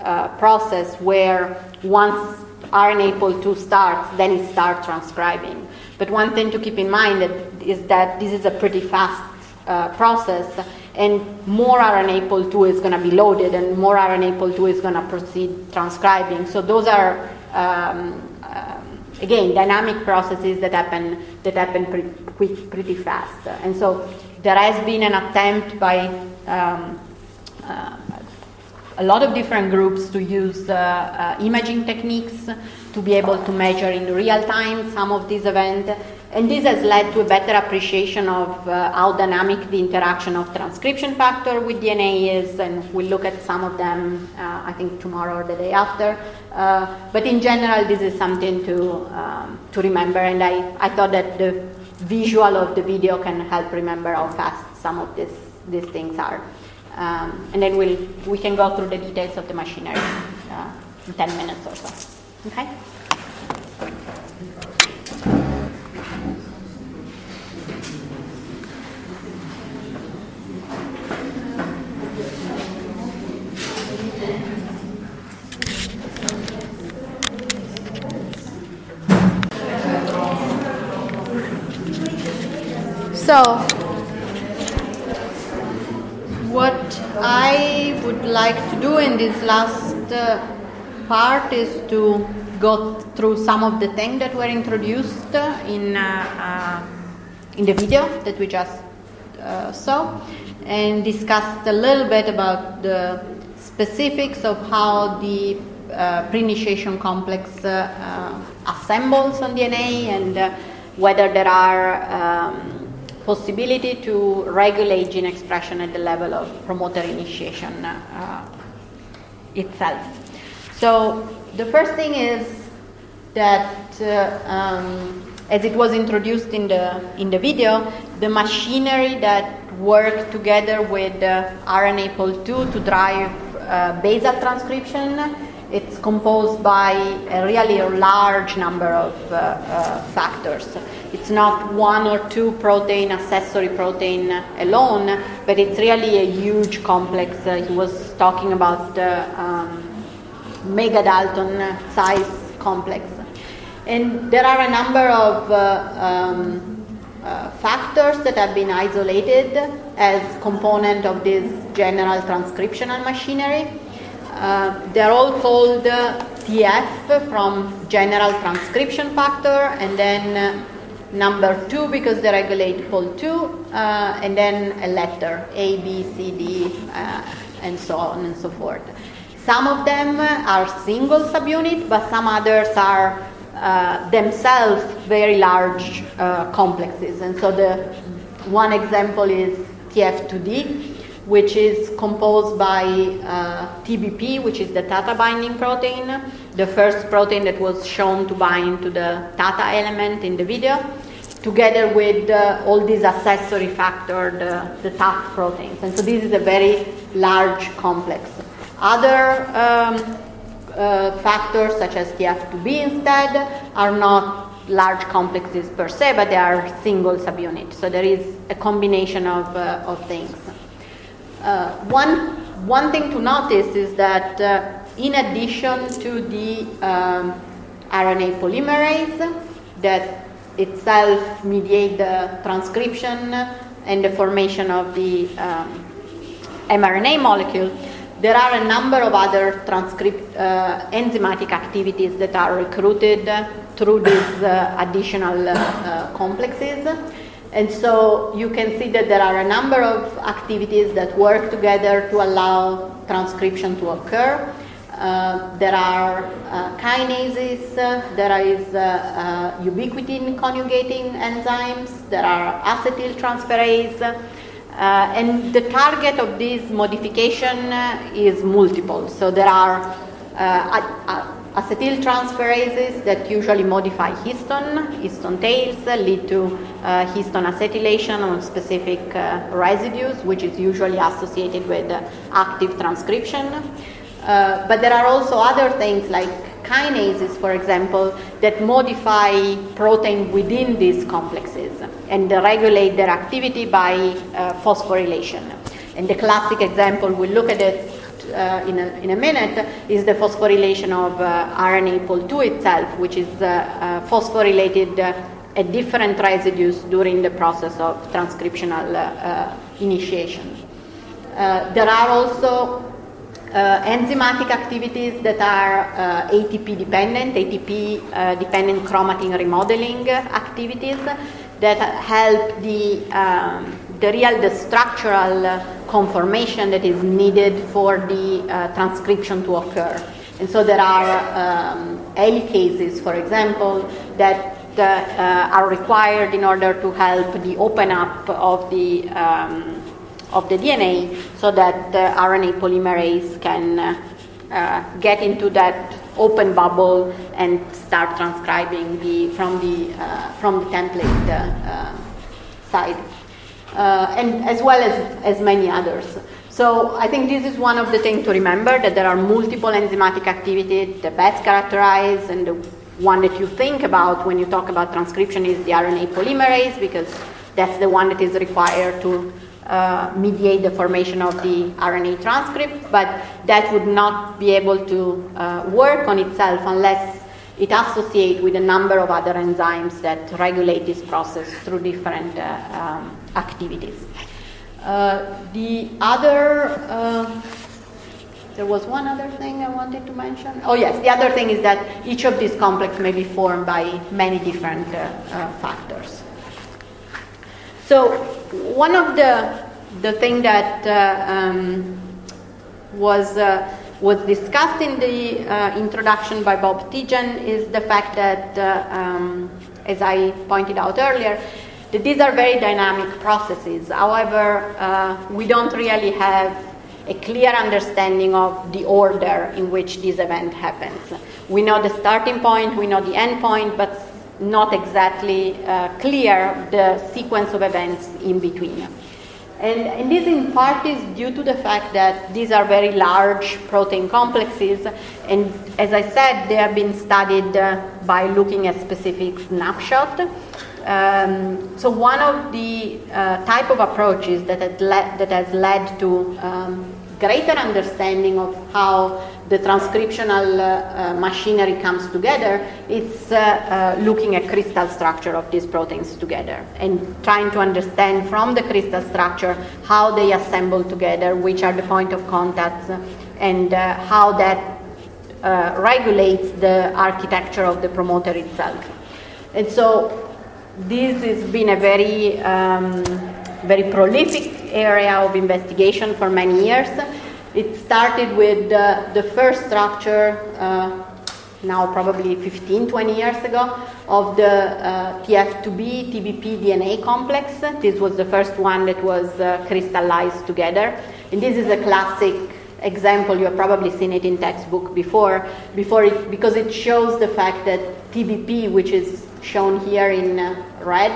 uh, process where once R N A pol two starts, then it starts transcribing. But one thing to keep in mind that is that this is a pretty fast uh, process, and more R N A pol two is going to be loaded, and more R N A pol two is going to proceed transcribing. So those are um, um, again dynamic processes that happen that happen pretty quick, pretty fast. And so there has been an attempt by um, uh, a lot of different groups to use uh, uh, imaging techniques to be able to measure in real time some of these events. And this has led to a better appreciation of uh, how dynamic the interaction of transcription factor with D N A is, and we'll look at some of them, uh, I think, tomorrow or the day after. Uh, but in general, this is something to um, to remember, and I, I thought that the visual of the video can help remember how fast some of this, these things are. Um, and then we'll, we can go through the details of the machinery uh, in ten minutes or so. Okay? So, what I would like to do in this last uh, part is to go through some of the things that were introduced in uh, uh, in the video that we just uh, saw, and discussed a little bit about the specifics of how the uh, pre-initiation complex uh, uh, assembles on D N A, and uh, whether there are um, possibility to regulate gene expression at the level of promoter initiation uh, itself. So the first thing is that, uh, um, as it was introduced in the in the video, the machinery that work together with uh, R N A pol two to drive uh, basal transcription, it's composed by a really large number of uh, uh, factors. It's not one or two protein, accessory protein alone, but it's really a huge complex. Uh, he was talking about the um, mega Dalton size complex. And there are a number of uh, um, uh, factors that have been isolated as component of this general transcriptional machinery. Uh, they're all called uh, T F from general transcription factor, and then uh, number two because they regulate pol two, uh, and then a letter A, B, C, D, uh, and so on and so forth. Some of them are single subunit, but some others are uh, themselves very large uh, complexes. And so the one example is T F two D, which is composed by uh, T B P, which is the Tata binding protein, the first protein that was shown to bind to the Tata element in the video, together with uh, all these accessory factors, the, the T A F proteins. And so this is a very large complex. Other um, uh, factors, such as T F two B instead, are not large complexes per se, but they are single subunits. So there is a combination of, uh, of things. Uh, one, one thing to notice is that uh, in addition to the um, R N A polymerase that itself mediate the transcription and the formation of the um, mRNA molecule, there are a number of other transcript uh, enzymatic activities that are recruited through these uh, additional uh, uh, complexes. And so you can see that there are a number of activities that work together to allow transcription to occur. Uh, there are uh, kinases, uh, there is uh, uh, ubiquitin conjugating enzymes, there are acetyltransferase, uh, and the target of this modification uh, is multiple. So there are uh, uh, acetyltransferases that usually modify histone, histone tails, uh, lead to uh, histone acetylation on specific uh, residues, which is usually associated with uh, active transcription. Uh, but there are also other things like kinases, for example, that modify protein within these complexes and regulate their activity by uh, phosphorylation. And the classic example, we look at it uh, in, a, in a minute, is the phosphorylation of uh, R N A pol two itself, which is uh, uh, phosphorylated uh, at different residues during the process of transcriptional uh, uh, initiation. Uh, there are also uh, enzymatic activities that are uh, A T P dependent, A T P uh, dependent chromatin remodeling activities that help the, um, the real, the structural conformation that is needed for the uh, transcription to occur. And so there are um, helicases, for example, that Uh, uh, are required in order to help the open up of the um, of the D N A, so that the R N A polymerase can uh, uh, get into that open bubble and start transcribing the from the uh, from the template uh, uh, side, uh, and as well as as many others. So I think this is one of the things to remember, that there are multiple enzymatic activities. The best characterized and the one that you think about when you talk about transcription is the R N A polymerase, because that's the one that is required to uh, mediate the formation of the R N A transcript, but that would not be able to uh, work on itself unless it associates with a number of other enzymes that regulate this process through different uh, um, activities. Uh, the other uh, There was one other thing I wanted to mention. Oh yes, the other thing is that each of these complexes may be formed by many different uh, uh, factors. So one of the the thing that uh, um, was uh, was discussed in the uh, introduction by Bob Tijan is the fact that, uh, um, as I pointed out earlier, that these are very dynamic processes. However, uh, we don't really have a clear understanding of the order in which this event happens. We know the starting point, we know the end point, but not exactly uh, clear the sequence of events in between. And, and this in part is due to the fact that these are very large protein complexes, and as I said, they have been studied uh, by looking at specific snapshots. Um, so one of the uh, type of approaches that, had le- that has led to um, greater understanding of how the transcriptional uh, uh, machinery comes together, it's uh, uh, looking at crystal structure of these proteins together and trying to understand from the crystal structure how they assemble together, which are the point of contacts, and uh, how that uh, regulates the architecture of the promoter itself. And so this has been a very, um, very prolific area of investigation for many years. It started with uh, the first structure, uh, now probably fifteen, twenty years ago, of the uh, T F two B T B P D N A complex. This was the first one that was uh, crystallized together. And this is a classic example. You have probably seen it in textbook before, before it, because it shows the fact that T B P, which is shown here in uh, red,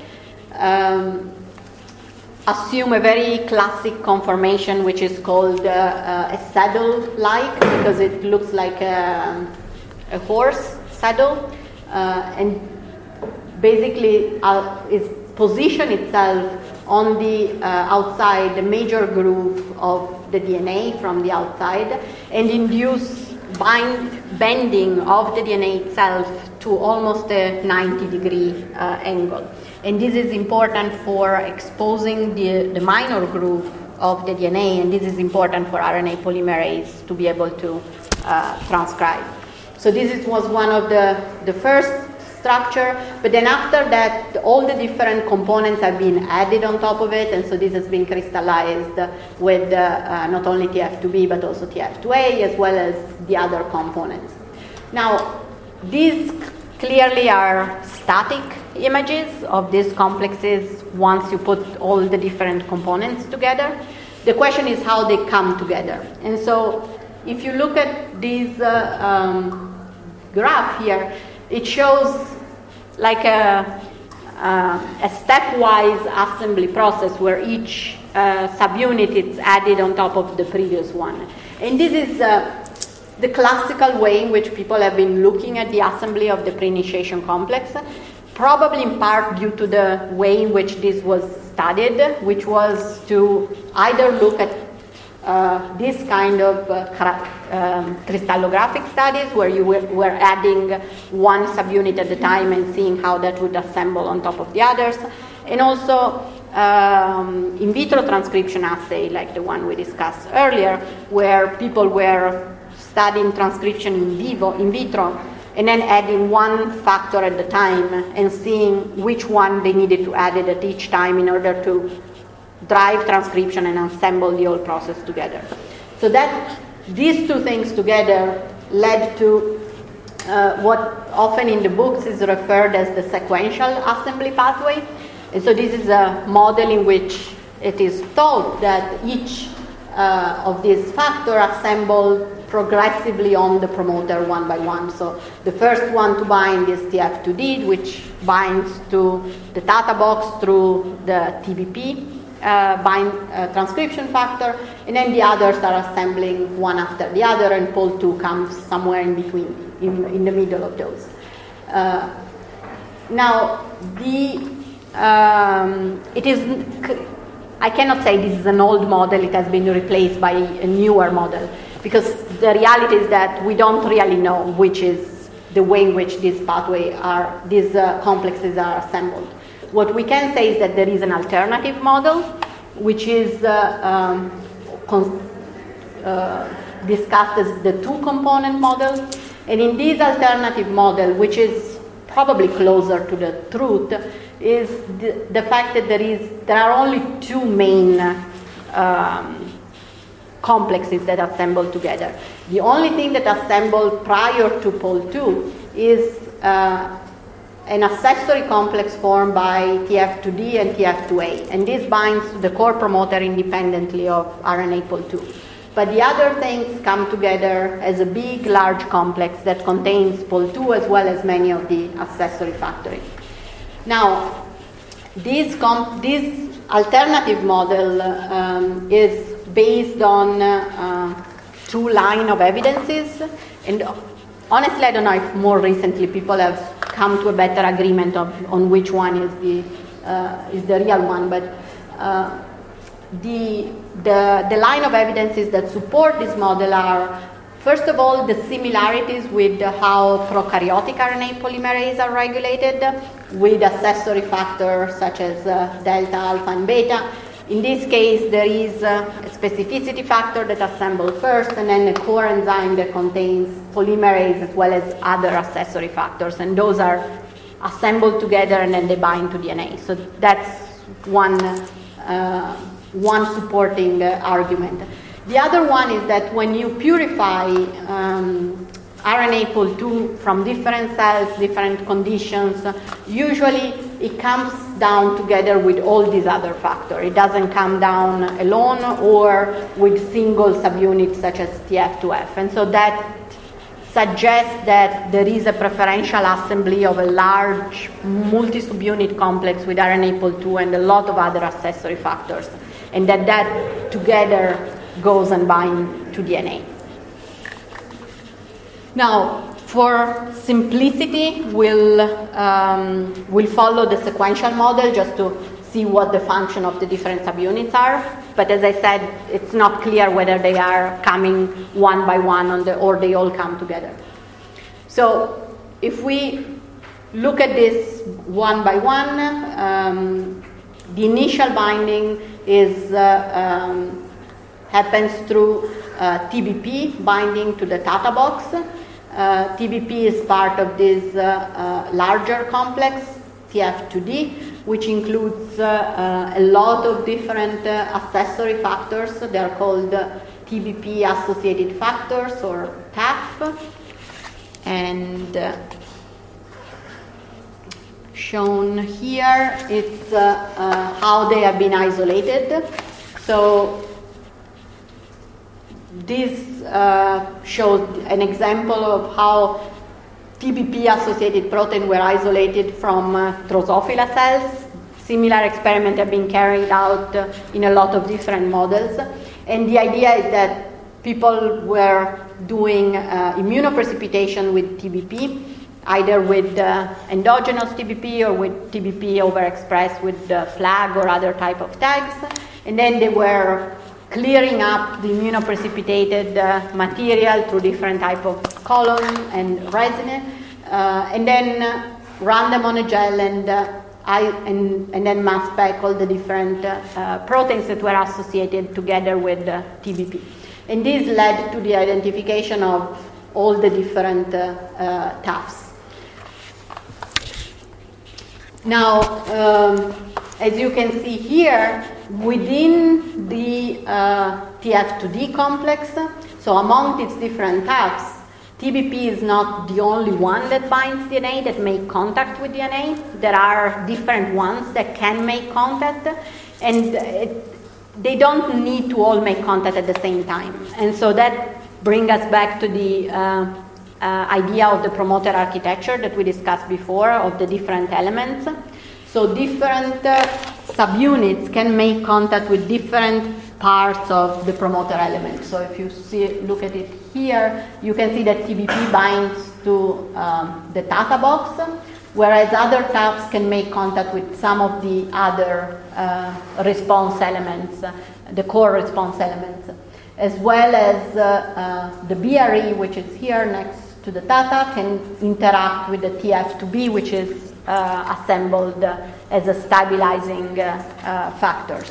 um, assume a very classic conformation, which is called uh, uh, a saddle-like, because it looks like a, a horse saddle, uh, and basically uh, is position itself on the uh, outside, the major groove of the D N A from the outside, and induce bind, bending of the D N A itself to almost a ninety degree uh, angle. And this is important for exposing the, the minor groove of the D N A, and this is important for R N A polymerase to be able to uh, transcribe. So this is, was one of the, the first structure, but then after that, all the different components have been added on top of it, and so this has been crystallized with uh, uh, not only T F two B, but also T F two A, as well as the other components. Now, these clearly are static images of these complexes once you put all the different components together. The question is how they come together. And so if you look at this uh, um, graph here, it shows like a, uh, a stepwise assembly process where each uh, subunit is added on top of the previous one. And this is uh, the classical way in which people have been looking at the assembly of the pre-initiation complex, probably in part due to the way in which this was studied, which was to either look at uh, this kind of uh, um, crystallographic studies where you were, were adding one subunit at a time and seeing how that would assemble on top of the others. And also um, in vitro transcription assay, like the one we discussed earlier, where people were studying transcription in vivo, in vitro, and then adding one factor at a time and seeing which one they needed to add it at each time in order to drive transcription and assemble the whole process together. So that these two things together led to uh, what often in the books is referred as the sequential assembly pathway. And so this is a model in which it is thought that each uh, of these factors assemble progressively on the promoter one by one. So the first one to bind is T F two D, which binds to the Tata box through the T B P uh, bind uh, transcription factor, and then the others are assembling one after the other, and P O L two comes somewhere in between, in, in the middle of those. Uh, now, the um, it is. I cannot say this is an old model, it has been replaced by a newer model, because the reality is that we don't really know which is the way in which these pathways are, these uh, complexes are assembled. What we can say is that there is an alternative model, which is uh, um, con- uh, discussed as the two-component model. And in this alternative model, which is probably closer to the truth, is the, the fact that there is there are only two main um, complexes that assemble together. The only thing that assembled prior to P O L two is uh, an accessory complex formed by T F two D and T F two A, and this binds to the core promoter independently of R N A P O L two. But the other things come together as a big, large complex that contains P O L two as well as many of the accessory factories. Now, this, comp- this alternative model um, is based on uh, two lines of evidences, and honestly, I don't know if more recently people have come to a better agreement of, on which one is the uh, is the real one. But uh, the the the line of evidences that support this model are, first of all, the similarities with how prokaryotic R N A polymerase are regulated with accessory factors such as uh, delta, alpha, and beta. In this case, there is uh, a specificity factor that assembles first, and then a core enzyme that contains polymerase as well as other accessory factors, and those are assembled together and then they bind to D N A. So that's one, uh, one supporting uh, argument. The other one is that when you purify um, R N A P O L two from different cells, different conditions, usually it comes down together with all these other factors. It doesn't come down alone or with single subunits such as T F two F. And so that suggests that there is a preferential assembly of a large multi-subunit complex with R N A P O L two and a lot of other accessory factors, and that that together goes and binds to D N A. Now, for simplicity, we'll, um, we'll follow the sequential model just to see what the function of the different subunits are. But as I said, it's not clear whether they are coming one by one on the, or they all come together. So if we look at this one by one, um, the initial binding is uh, um, happens through uh, T B P binding to the Tata box. Uh, T B P is part of this uh, uh, larger complex, T F two D, which includes uh, uh, a lot of different uh, accessory factors. They are called uh, T B P-associated factors, or T A F. And uh, shown here, it's uh, uh, how they have been isolated. So this uh, shows an example of how T B P-associated protein were isolated from uh, Drosophila cells. Similar experiments have been carried out uh, in a lot of different models. And the idea is that people were doing uh, immunoprecipitation with T B P, either with uh, endogenous T B P or with T B P overexpressed with the flag or other type of tags. And then they were clearing up the immunoprecipitated uh, material through different type of column and resin, uh, and then uh, run them on a gel and, uh, I, and, and then mass spec all the different uh, uh, proteins that were associated together with uh, T B P. And this led to the identification of all the different uh, uh, T A Fs. Now, um, as you can see here, within the uh, T F two D complex, so among its different T A Fs, T B P is not the only one that binds D N A, that make contact with D N A. There are different ones that can make contact, and it, they don't need to all make contact at the same time. And so that brings us back to the uh, uh, idea of the promoter architecture that we discussed before, of the different elements. So different uh, subunits can make contact with different parts of the promoter element. So if you see, look at it here, you can see that T B P binds to um, the Tata box, whereas other T A Fs can make contact with some of the other uh, response elements, uh, the core response elements, as well as uh, uh, the B R E, which is here next to the Tata, can interact with the T F two B, which is uh, assembled uh, as a stabilizing uh, uh, factors.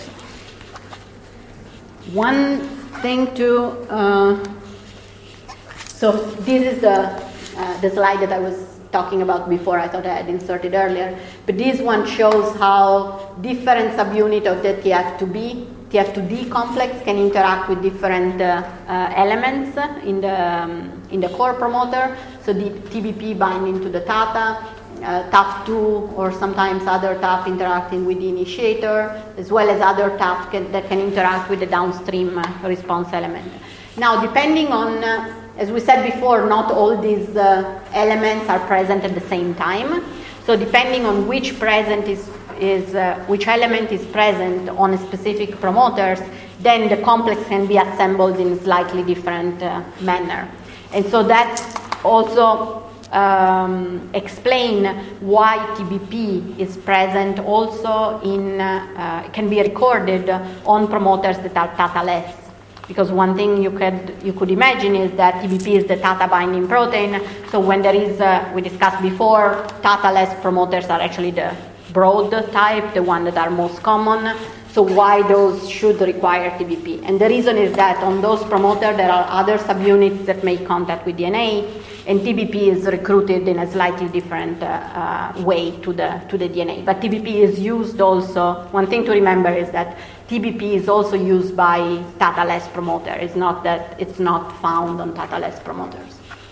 One thing to, uh, so this is the, uh, the slide that I was talking about before. I thought I had inserted earlier, but this one shows how different subunit of the T F two B, T F two D complex can interact with different uh, uh, elements in the, um, in the core promoter. So the T B P binding to the Tata, Uh, T A F two, or sometimes other T A F interacting with the initiator, as well as other T A F can, that can interact with the downstream uh, response element. Now, depending on, uh, as we said before, not all these uh, elements are present at the same time. So, depending on which present is, is uh, which element is present on a specific promoters, then the complex can be assembled in a slightly different uh, manner. And so that also Um, explain why T B P is present also in, uh, uh, can be recorded on promoters that are Tata-less. Because one thing you could, you could imagine is that T B P is the Tata binding protein, so when there is, uh, we discussed before, Tata-less promoters are actually the broad type, the one that are most common. So why those should require T B P? And the reason is that on those promoters there are other subunits that make contact with D N A, and T B P is recruited in a slightly different uh, uh, way to the to the D N A. But T B P is used also. One thing to remember is that T B P is also used by Tata-less promoter. It's not that it's not found on Tata-less promoters.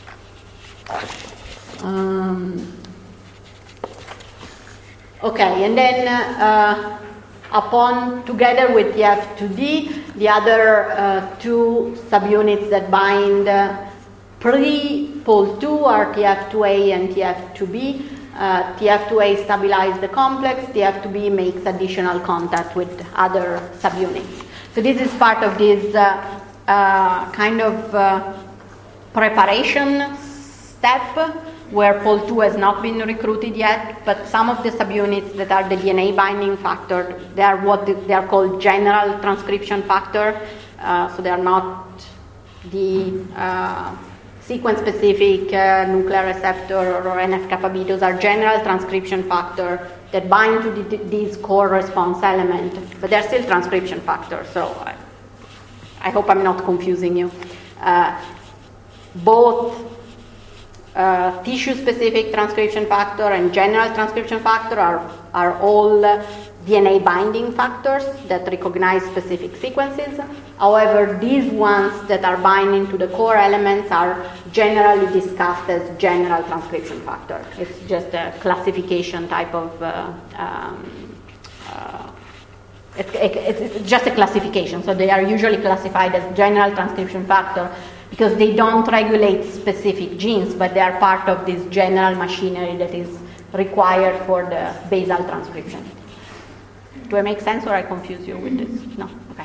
Um, okay, and then. Uh, Upon, together with T F two D, the other uh, two subunits that bind uh, pre-P O L two are T F two A and T F two B. Uh, T F two A stabilizes the complex, T F two B makes additional contact with other subunits. So this is part of this uh, uh, kind of uh, preparation step where P O L two has not been recruited yet, but some of the subunits that are the D N A binding factor, they are what they are called general transcription factor, uh, so they are not the uh, sequence-specific uh, nuclear receptor or N F kappa B. Those are general transcription factor that bind to the, these core response element, but they're still transcription factors, so I, I hope I'm not confusing you. Uh, both Uh, tissue-specific transcription factor and general transcription factor are, are all uh, D N A binding factors that recognize specific sequences. However, these ones that are binding to the core elements are generally discussed as general transcription factor. It's just a classification type of, uh, um, uh, it, it, it's just a classification. So they are usually classified as general transcription factor because they don't regulate specific genes, but they are part of this general machinery that is required for the basal transcription. Do I make sense, or I confuse you with this? No? Okay.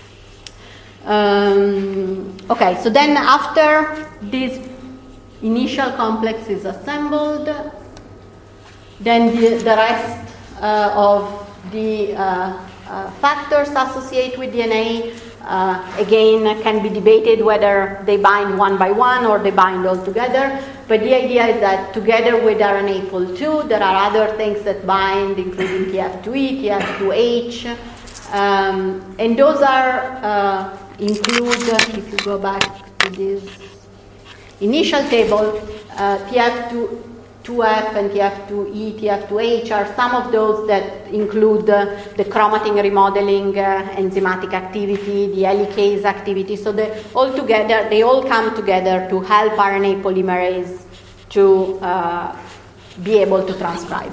Um, okay, so then after this initial complex is assembled, then the, the rest uh, of the uh, uh, factors associated with D N A uh, again, can be debated whether they bind one by one or they bind all together. But the idea is that together with R N A pol two, there are other things that bind, including T F two E, T F two H. Um, and those are uh, include, if you go back to this initial table, uh, T F two F and T F two E, T F two H are some of those that include uh, the chromatin remodeling uh, enzymatic activity, the helicase activity. So they all together, they all come together to help R N A polymerase to uh, be able to transcribe.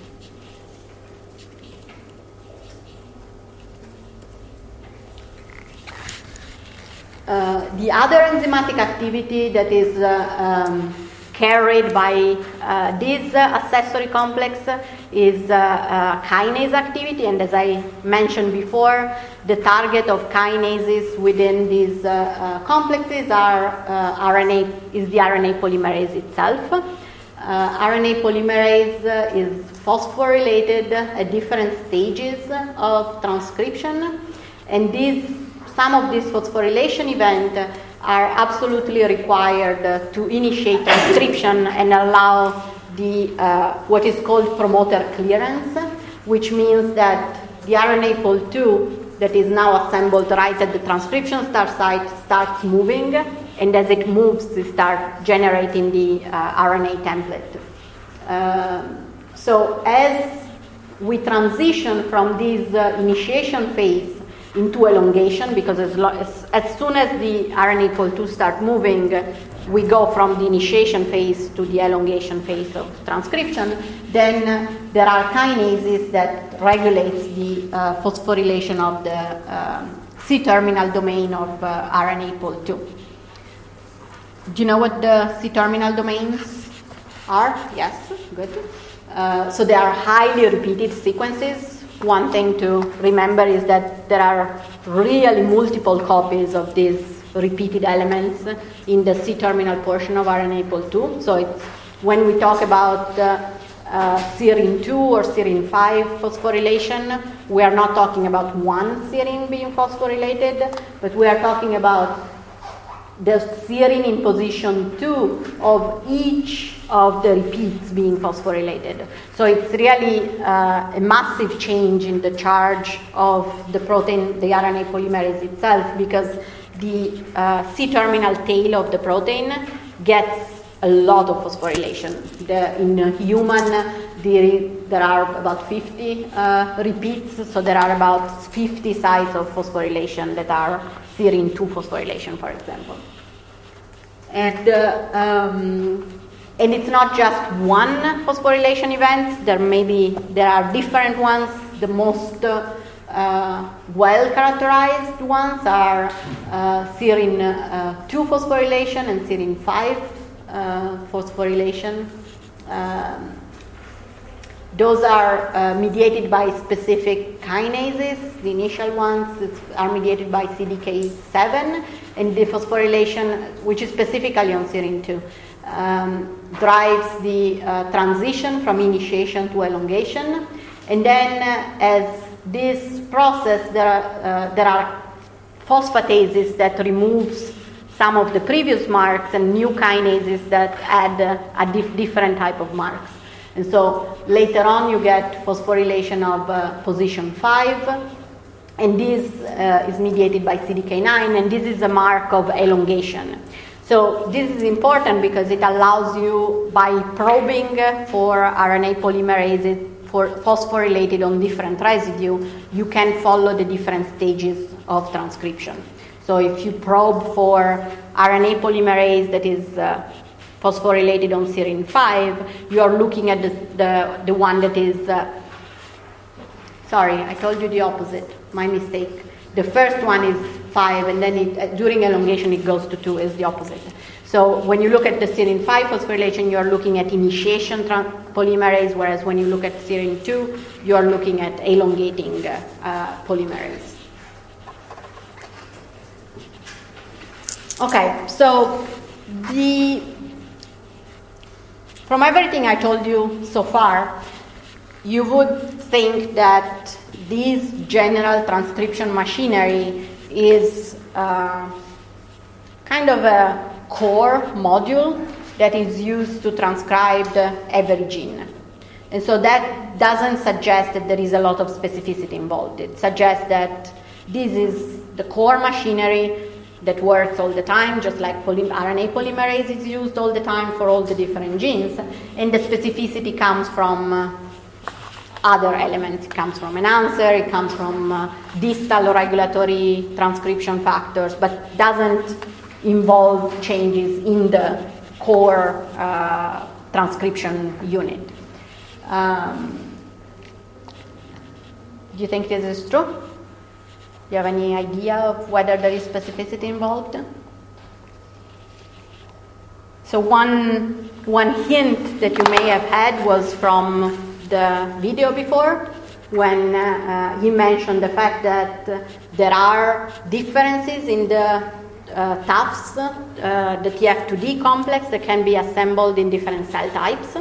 Uh, the other enzymatic activity that is uh, um, carried by uh, this uh, accessory complex is uh, uh, kinase activity, and as I mentioned before, the target of kinases within these uh, uh, complexes are uh, R N A is the R N A polymerase itself. Uh, R N A polymerase uh, is phosphorylated at different stages of transcription, and these some of these phosphorylation events are absolutely required uh, to initiate transcription and allow the uh, what is called promoter clearance, which means that the R N A pol two that is now assembled right at the transcription start site starts moving, and as it moves, it starts generating the uh, R N A template. Uh, so as we transition from this uh, initiation phase into elongation, because as, lo- as, as soon as the R N A pol two start moving, we go from the initiation phase to the elongation phase of transcription. Then uh, there are kinases that regulates the uh, phosphorylation of the uh, C-terminal domain of uh, R N A pol two. Do you know what the C-terminal domains are? Yes, good. Uh, so they are highly repeated sequences. One thing to remember is that there are really multiple copies of these repeated elements in the C-terminal portion of R N A pol two. So it's, when we talk about uh, uh, serine two or serine five phosphorylation, we are not talking about one serine being phosphorylated, but we are talking about the serine in position two of each of the repeats being phosphorylated. So it's really uh, a massive change in the charge of the protein, the R N A polymerase itself, because the uh, C-terminal tail of the protein gets a lot of phosphorylation. The, in a human, the, there are about fifty uh, repeats, so there are about fifty sites of phosphorylation that are serine two phosphorylation, for example. And uh, um, And it's not just one phosphorylation event. There may be, there are different ones. The most uh, uh, well-characterized ones are uh, serine uh, two phosphorylation and serine five uh, phosphorylation. Um, those are uh, mediated by specific kinases. The initial ones are mediated by C D K seven, and the phosphorylation, which is specifically on serine two. Um, drives the uh, transition from initiation to elongation, and then uh, as this process there are, uh, there are phosphatases that removes some of the previous marks and new kinases that add uh, a dif- different type of marks, and so later on you get phosphorylation of uh, position five, and this uh, is mediated by C D K nine, and this is a mark of elongation. So this is important because it allows you, by probing for R N A polymerase for phosphorylated on different residue, you can follow the different stages of transcription. So if you probe for R N A polymerase that is uh, phosphorylated on serine five, you are looking at the, the, the one that is, uh, sorry, I told you the opposite, my mistake. The first one is five, and then it, uh, during elongation it goes to two, is the opposite. So when you look at the serine five phosphorylation, you are looking at initiation tra- polymerase, whereas when you look at serine two, you are looking at elongating uh, uh, polymerase. Okay, so the from everything I told you so far, you would think that this general transcription machinery is uh, kind of a core module that is used to transcribe every gene. And so that doesn't suggest that there is a lot of specificity involved. It suggests that this is the core machinery that works all the time, just like poly- R N A polymerase is used all the time for all the different genes. And the specificity comes from uh, other elements. It comes from enhancer, it comes from uh, distal or regulatory transcription factors, but doesn't involve changes in the core uh, transcription unit. Um, do you think this is true? Do you have any idea of whether there is specificity involved? So one, one hint that you may have had was from the video before, when uh, he mentioned the fact that uh, there are differences in the uh, Tufts, uh, the T F two D complex that can be assembled in different cell types.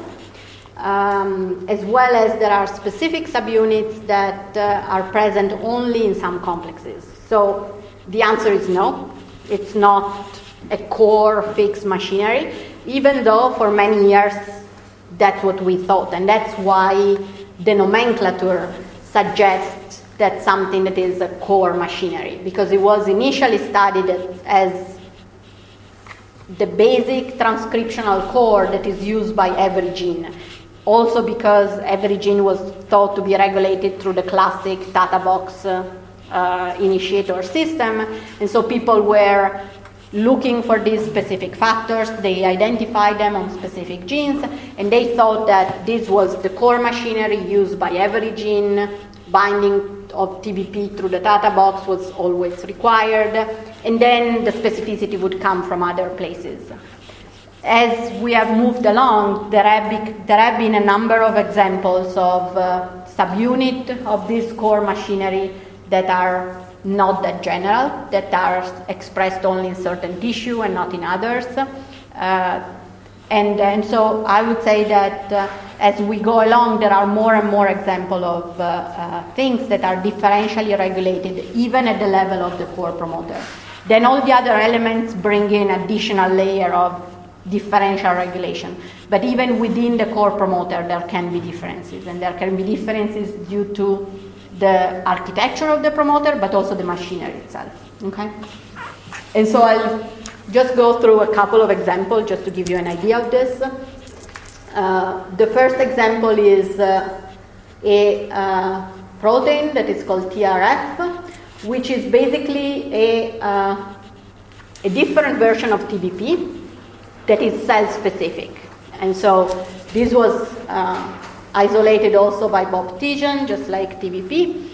Um, as well as there are specific subunits that uh, are present only in some complexes. So the answer is no. It's not a core fixed machinery, even though for many years that's what we thought. And that's why the nomenclature suggests that's something that is a core machinery, because it was initially studied as the basic transcriptional core that is used by every gene. Also because every gene was thought to be regulated through the classic Tata box uh, uh, initiator system, and so people were looking for these specific factors. They identified them on specific genes, and they thought that this was the core machinery used by every gene. Binding of T B P through the Tata box was always required, and then the specificity would come from other places. As we have moved along, there have, be, there have been a number of examples of uh, subunit of this core machinery that are not that general, that are expressed only in certain tissue and not in others. Uh, and, and so I would say that uh, as we go along, there are more and more examples of uh, uh, things that are differentially regulated, even at the level of the core promoter. Then all the other elements bring in additional layer of differential regulation. But even within the core promoter, there can be differences, and there can be differences due to the architecture of the promoter, but also the machinery itself. Okay? And so I'll just go through a couple of examples just to give you an idea of this. Uh, the first example is uh, a uh, protein that is called T R F, which is basically a, uh, a different version of T B P that is cell-specific. And so this was uh, isolated also by Bob Tijan, just like T B P.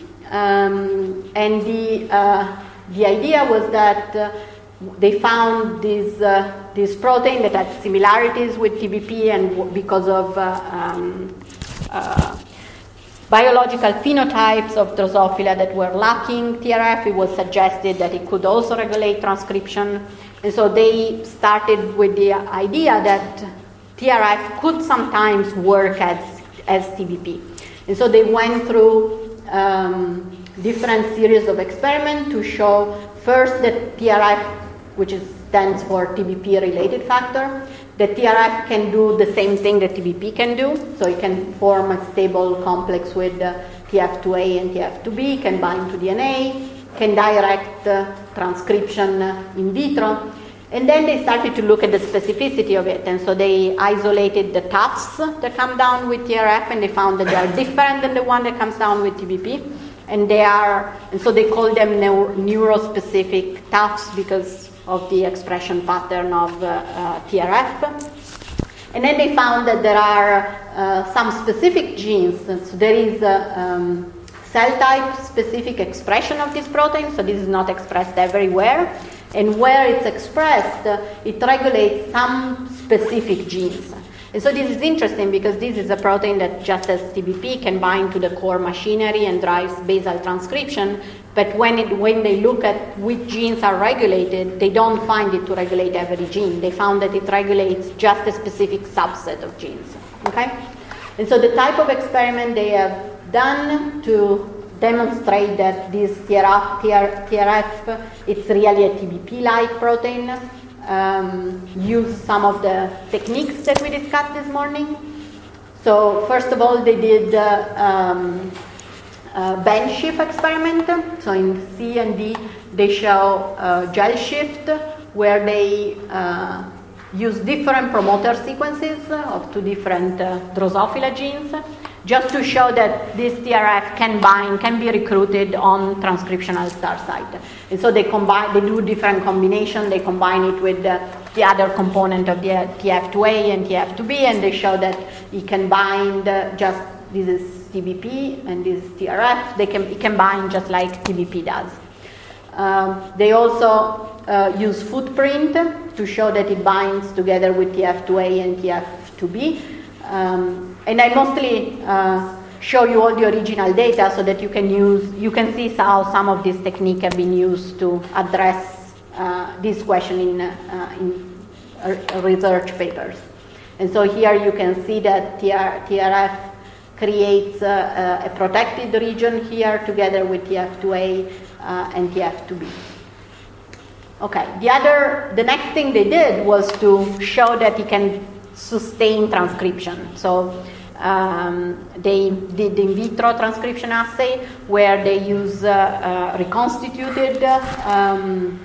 Um, and the, uh, the idea was that uh, they found this, uh, this protein that had similarities with T B P, and w- because of uh, um, uh, biological phenotypes of Drosophila that were lacking T R F, it was suggested that it could also regulate transcription. And so they started with the idea that T R F could sometimes work as, as T B P. And so they went through um, different series of experiments to show first that T R F, which is, stands for T B P-related factor, that T R F can do the same thing that T B P can do. So it can form a stable complex with uh, T F two A and T F two B, can bind to D N A, can direct uh, transcription uh, in vitro. And then they started to look at the specificity of it. And so they isolated the Tufts that come down with T R F, and they found that they are different than the one that comes down with T B P. And they are, and so they call them neuro- neurospecific Tufts because of the expression pattern of uh, uh, T R F. And then they found that there are uh, some specific genes. So there is a um, cell type specific expression of this protein. So this is not expressed everywhere. And where it's expressed, uh, it regulates some specific genes. And so this is interesting because this is a protein that, just as T B P, can bind to the core machinery and drives basal transcription. But when, it, when they look at which genes are regulated, they don't find it to regulate every gene. They found that it regulates just a specific subset of genes. Okay? And so the type of experiment they have done to demonstrate that this T R F, it's really a T B P-like protein. Um, use some of the techniques that we discussed this morning. So first of all, they did uh, um, a bend shift experiment. So in C and D, they show uh, gel shift, where they uh, use different promoter sequences of two different uh, Drosophila genes, just to show that this T R F can bind, can be recruited on transcriptional start site. And so they combine, they do different combinations. They combine it with the, the other component of the T F two A and T F two B, and they show that it can bind uh, just, this is T B P and this is T R F. They can, it can bind just like T B P does. Um, they also uh, use footprint to show that it binds together with T F two A and T F two B. Um, and I mostly uh, show you all the original data so that you can use, you can see how some of these techniques have been used to address uh, this question in, uh, in uh, research papers. And so here you can see that T R F creates uh, a protected region here together with T F two A uh, and T F two B. Okay, the other, the next thing they did was to show that it can sustain transcription. So um, they did the in vitro transcription assay where they use uh, uh, reconstituted um,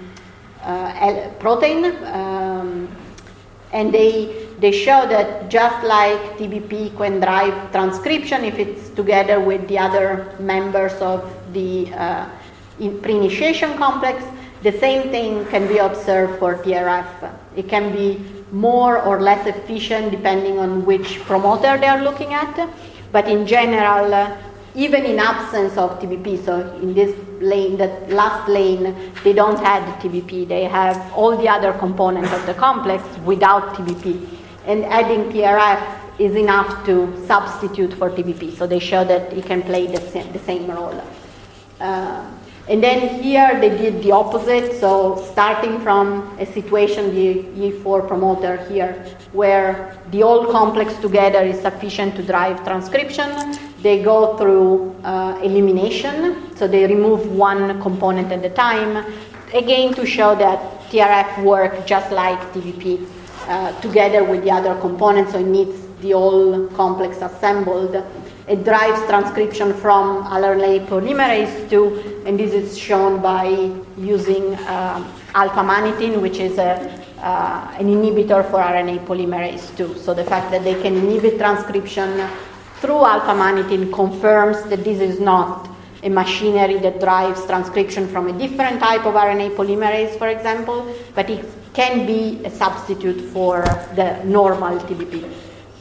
uh, protein, um, and they they show that just like T B P can drive transcription if it's together with the other members of the uh, in pre-initiation complex, the same thing can be observed for T R F. It can be more or less efficient depending on which promoter they are looking at, but in general, uh, even in absence of T B P, so in this lane, that last lane, they don't have T B P, they have all the other components of the complex without T B P, and adding T R F is enough to substitute for T B P, so they show that it can play the same, the same role. Uh, And then here they did the opposite, so starting from a situation, the E four promoter here, where the whole complex together is sufficient to drive transcription, they go through uh, elimination, so they remove one component at a time, again to show that T R F works just like T B P, uh, together with the other components, so it needs the whole complex assembled. It drives transcription from R N A polymerase two, and this is shown by using uh, alpha-mannitine, which is a, uh, an inhibitor for R N A polymerase two. So the fact that they can inhibit transcription through alpha-mannitine confirms that this is not a machinery that drives transcription from a different type of R N A polymerase, for example, but it can be a substitute for the normal T B P.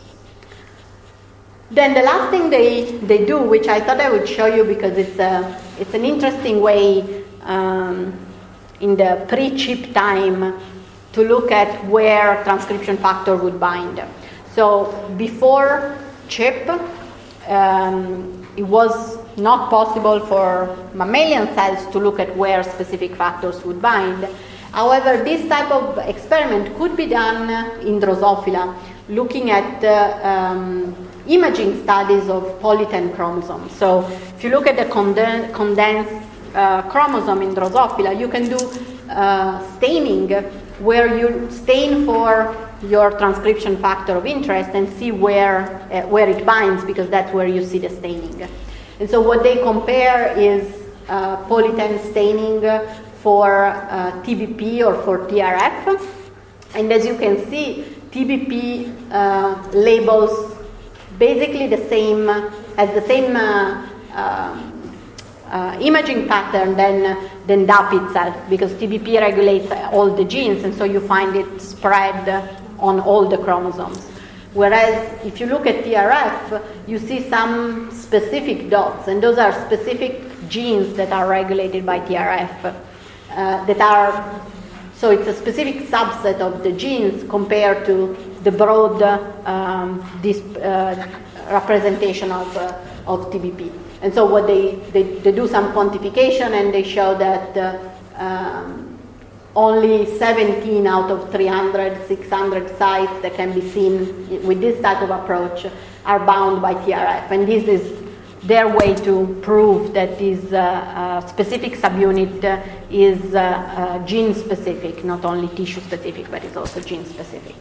Then the last thing they, they do, which I thought I would show you because it's, a, it's an interesting way um, in the pre-chip time to look at where transcription factor would bind. So before chip, um, it was not possible for mammalian cells to look at where specific factors would bind. However, this type of experiment could be done in Drosophila, looking at uh, um, imaging studies of polyten chromosomes. So if you look at the conden- condensed uh, chromosome in Drosophila, you can do uh, staining where you stain for your transcription factor of interest and see where, uh, where it binds, because that's where you see the staining. And so what they compare is uh, polyten staining for uh, T B P or for T R F. And as you can see, T B P uh, labels basically the same, as the same uh, uh, uh, imaging pattern than, than D A P itself, because T B P regulates all the genes, and so you find it spread on all the chromosomes. Whereas if you look at T R F, you see some specific dots, and those are specific genes that are regulated by T R F, uh, that are, so it's a specific subset of the genes compared to the broad um, this, uh, representation of, uh, of T B P. And so what they, they, they do some quantification, and they show that uh, um, only seventeen out of three hundred, six hundred sites that can be seen with this type of approach are bound by T R F. And this is their way to prove that this uh, uh, specific subunit uh, is uh, uh, gene specific, not only tissue specific, but it's also gene specific.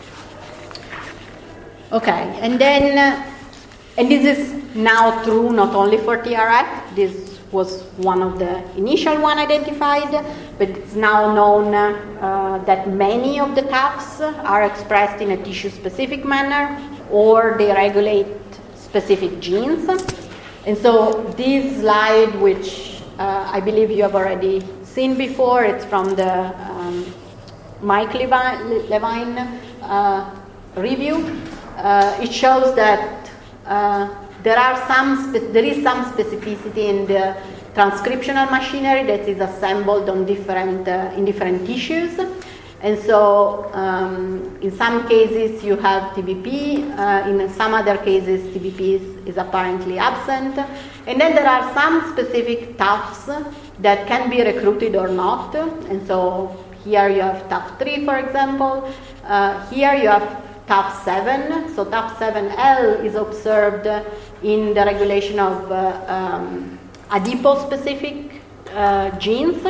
Okay, and then, uh, and this is now true not only for T R F, this was one of the initial one identified, but it's now known uh, that many of the T A Fs are expressed in a tissue specific manner, or they regulate specific genes. And so this slide, which uh, I believe you have already seen before, it's from the um, Mike Levine, Levine uh, review. Uh, it shows that uh, there are some spe- there is some specificity in the transcriptional machinery that is assembled on different uh, in different tissues. And so, um, in some cases, you have T B P. Uh, in some other cases, T B P is, is apparently absent. And then there are some specific T A Fs that can be recruited or not. And so, here you have T A F three, for example. Uh, here you have T A F seven. So, T A F seven L is observed in the regulation of uh, um, adipose-specific uh, genes.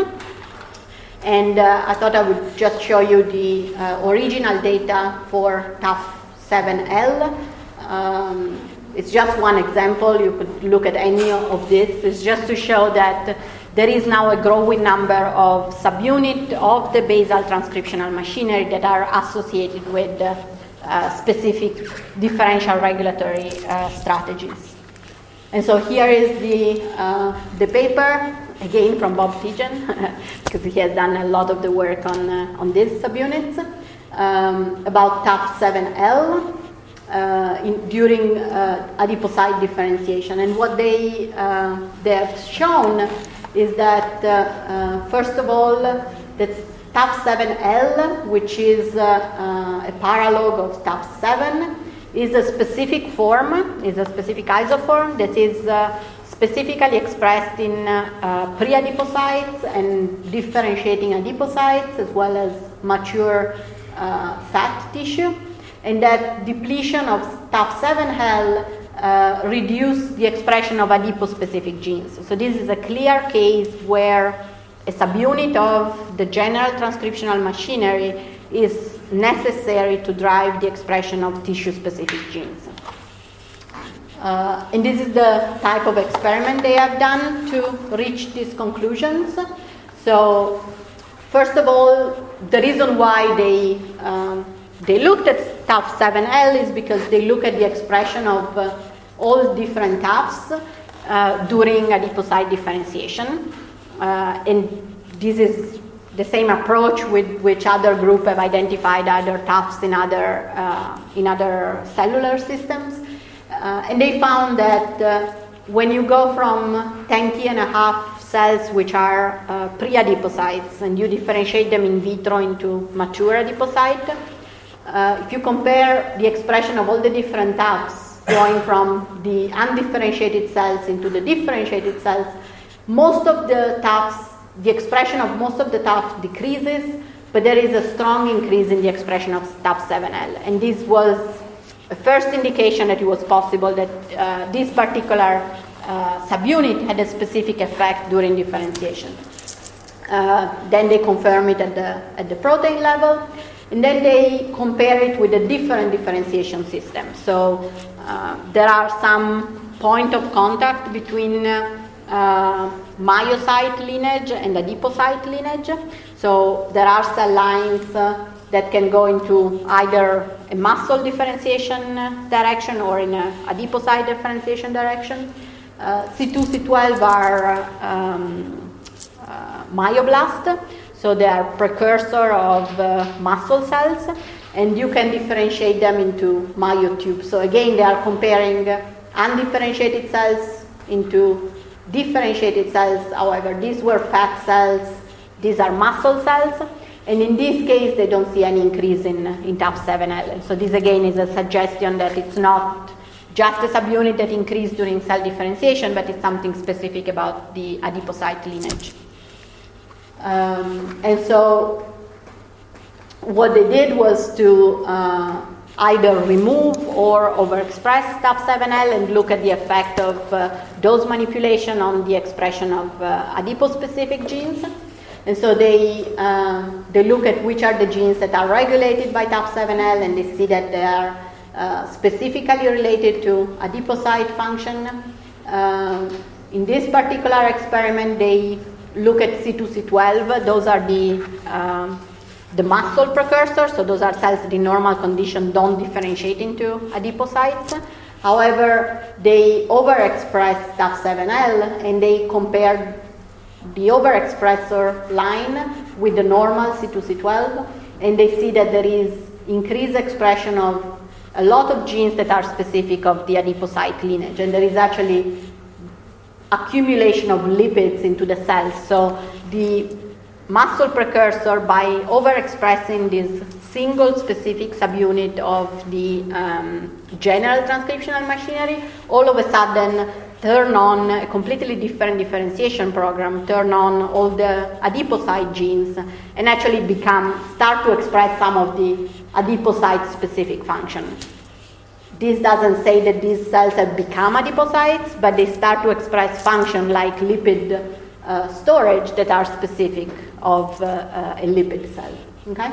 And uh, I thought I would just show you the uh, original data for T A F seven L. Um, it's just one example. You could look at any of this. It's just to show that there is now a growing number of subunits of the basal transcriptional machinery that are associated with uh, uh, specific differential regulatory uh, strategies. And so here is the, uh, the paper, again from Bob Tijan, because he has done a lot of the work on, uh, on these subunits, um, about T A F seven L uh, in, during uh, adipocyte differentiation. And what they, uh, they have shown is that, uh, uh, first of all, that T A F seven L, which is uh, uh, a paralog of T A F seven, is a specific form, is a specific isoform that is uh, specifically expressed in uh, uh, pre-adipocytes and differentiating adipocytes, as well as mature uh, fat tissue, and that depletion of T A F seven L uh, reduced the expression of adipose-specific genes. So this is a clear case where a subunit of the general transcriptional machinery is necessary to drive the expression of tissue-specific genes. Uh, and this is the type of experiment they have done to reach these conclusions. So, first of all, the reason why they um, they looked at T A F seven L is because they look at the expression of uh, all different T A Fs uh, during adipocyte differentiation, uh, and this is the same approach with which other groups have identified other T A Fs in other uh, in other cellular systems. Uh, and they found that uh, when you go from ten K and a half cells, which are uh, pre-adipocytes, and you differentiate them in vitro into mature adipocyte, uh, if you compare the expression of all the different T A Fs going from the undifferentiated cells into the differentiated cells, most of the T A Fs, the expression of most of the T A F decreases, but there is a strong increase in the expression of T A F seven L. And this was a first indication that it was possible that uh, this particular uh, subunit had a specific effect during differentiation. Uh, then they confirm it at the, at the protein level, and then they compare it with a different differentiation system. So uh, there are some point of contact between uh, uh, myocyte lineage and adipocyte lineage. So there are cell lines uh, that can go into either a muscle differentiation direction or in a adipocyte differentiation direction. Uh, C two, C twelve are um, uh, myoblast, so they are precursor of uh, muscle cells, and you can differentiate them into myotubes. So again, they are comparing undifferentiated cells into differentiated cells. However, these were fat cells, these are muscle cells. And in this case, they don't see any increase in, in T A F seven L. So this again is a suggestion that it's not just a subunit that increased during cell differentiation, but it's something specific about the adipocyte lineage. Um, and so what they did was to uh, either remove or overexpress T A F seven L and look at the effect of uh, dose manipulation on the expression of uh, adipospecific genes. And so they, uh, they look at which are the genes that are regulated by T A F seven L, and they see that they are uh, specifically related to adipocyte function. Uh, in this particular experiment, they look at C two C twelve. Those are the um, the muscle precursors, so those are cells that in normal condition don't differentiate into adipocytes. However, they overexpress T A F seven L, and they compared the overexpressor line with the normal C two C twelve, and they see that there is increased expression of a lot of genes that are specific of the adipocyte lineage, and there is actually accumulation of lipids into the cells. So the muscle precursor, by overexpressing this single specific subunit of the um, general transcriptional machinery, all of a sudden turn on a completely different differentiation program, turn on all the adipocyte genes, and actually become, start to express some of the adipocyte specific function. This doesn't say that these cells have become adipocytes, but they start to express function like lipid uh, storage that are specific of uh, uh, a lipid cell. Okay?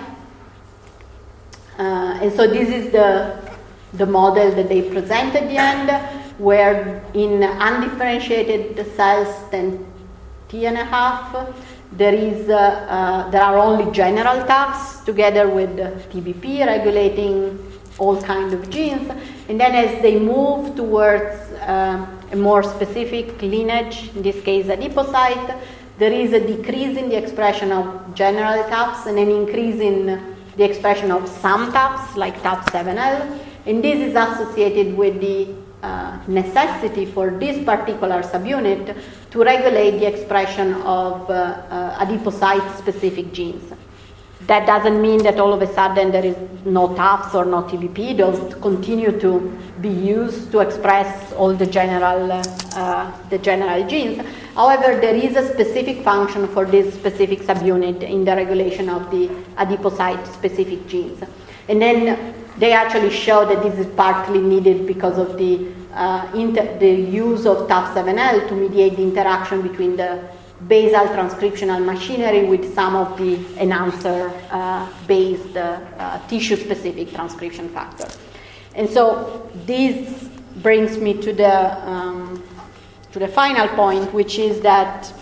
Uh, and so this is the, the model that they present at the end, where in undifferentiated cells, then T and a half, there is uh, uh, there are only general T A Fs together with T B P regulating all kinds of genes, and then as they move towards uh, a more specific lineage, in this case adipocyte, there is a decrease in the expression of general T A Fs and an increase in the expression of some T A Fs, like T A F seven L, and this is associated with the uh, necessity for this particular subunit to regulate the expression of uh, uh, adipocyte-specific genes. That doesn't mean that all of a sudden there is no T A Fs or no T B P. Those continue to be used to express all the general, uh, the general genes. However, there is a specific function for this specific subunit in the regulation of the adipocyte-specific genes. And then they actually show that this is partly needed because of the, uh, inter- the use of T A F seven L to mediate the interaction between the basal transcriptional machinery with some of the enhancer-based uh, uh, tissue-specific transcription factors. And so this brings me to the um, to the final point, which is that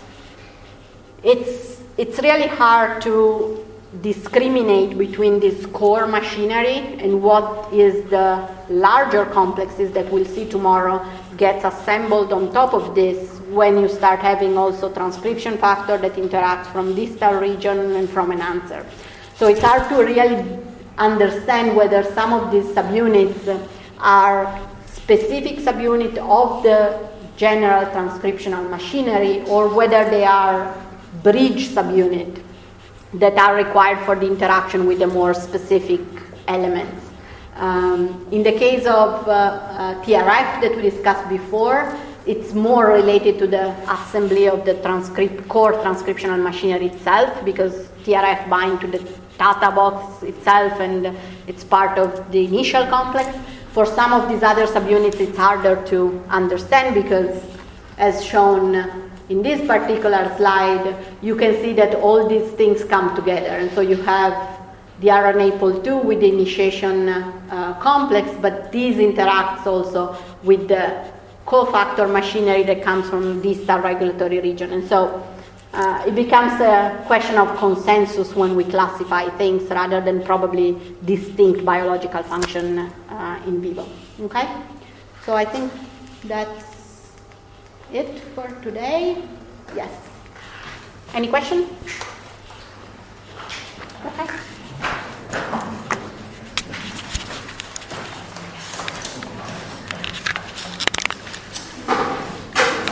it's it's really hard to discriminate between this core machinery and what is the larger complexes that we'll see tomorrow gets assembled on top of this when you start having also transcription factor that interacts from distal region and from an answer. So it's hard to really understand whether some of these subunits are specific subunit of the general transcriptional machinery or whether they are bridge subunit that are required for the interaction with the more specific elements. Um, in the case of uh, uh, T R F that we discussed before, it's more related to the assembly of the transcript core transcriptional machinery itself, because T R F binds to the data box itself and it's part of the initial complex. For some of these other subunits, it's harder to understand because, as shown in this particular slide, you can see that all these things come together. And so you have the R N A pol two with the initiation uh, complex, but these interacts also with the cofactor machinery that comes from distal regulatory region. And so uh, it becomes a question of consensus when we classify things rather than probably distinct biological function uh, in vivo. Okay? So I think that's it for today. Yes. Any question? Okay.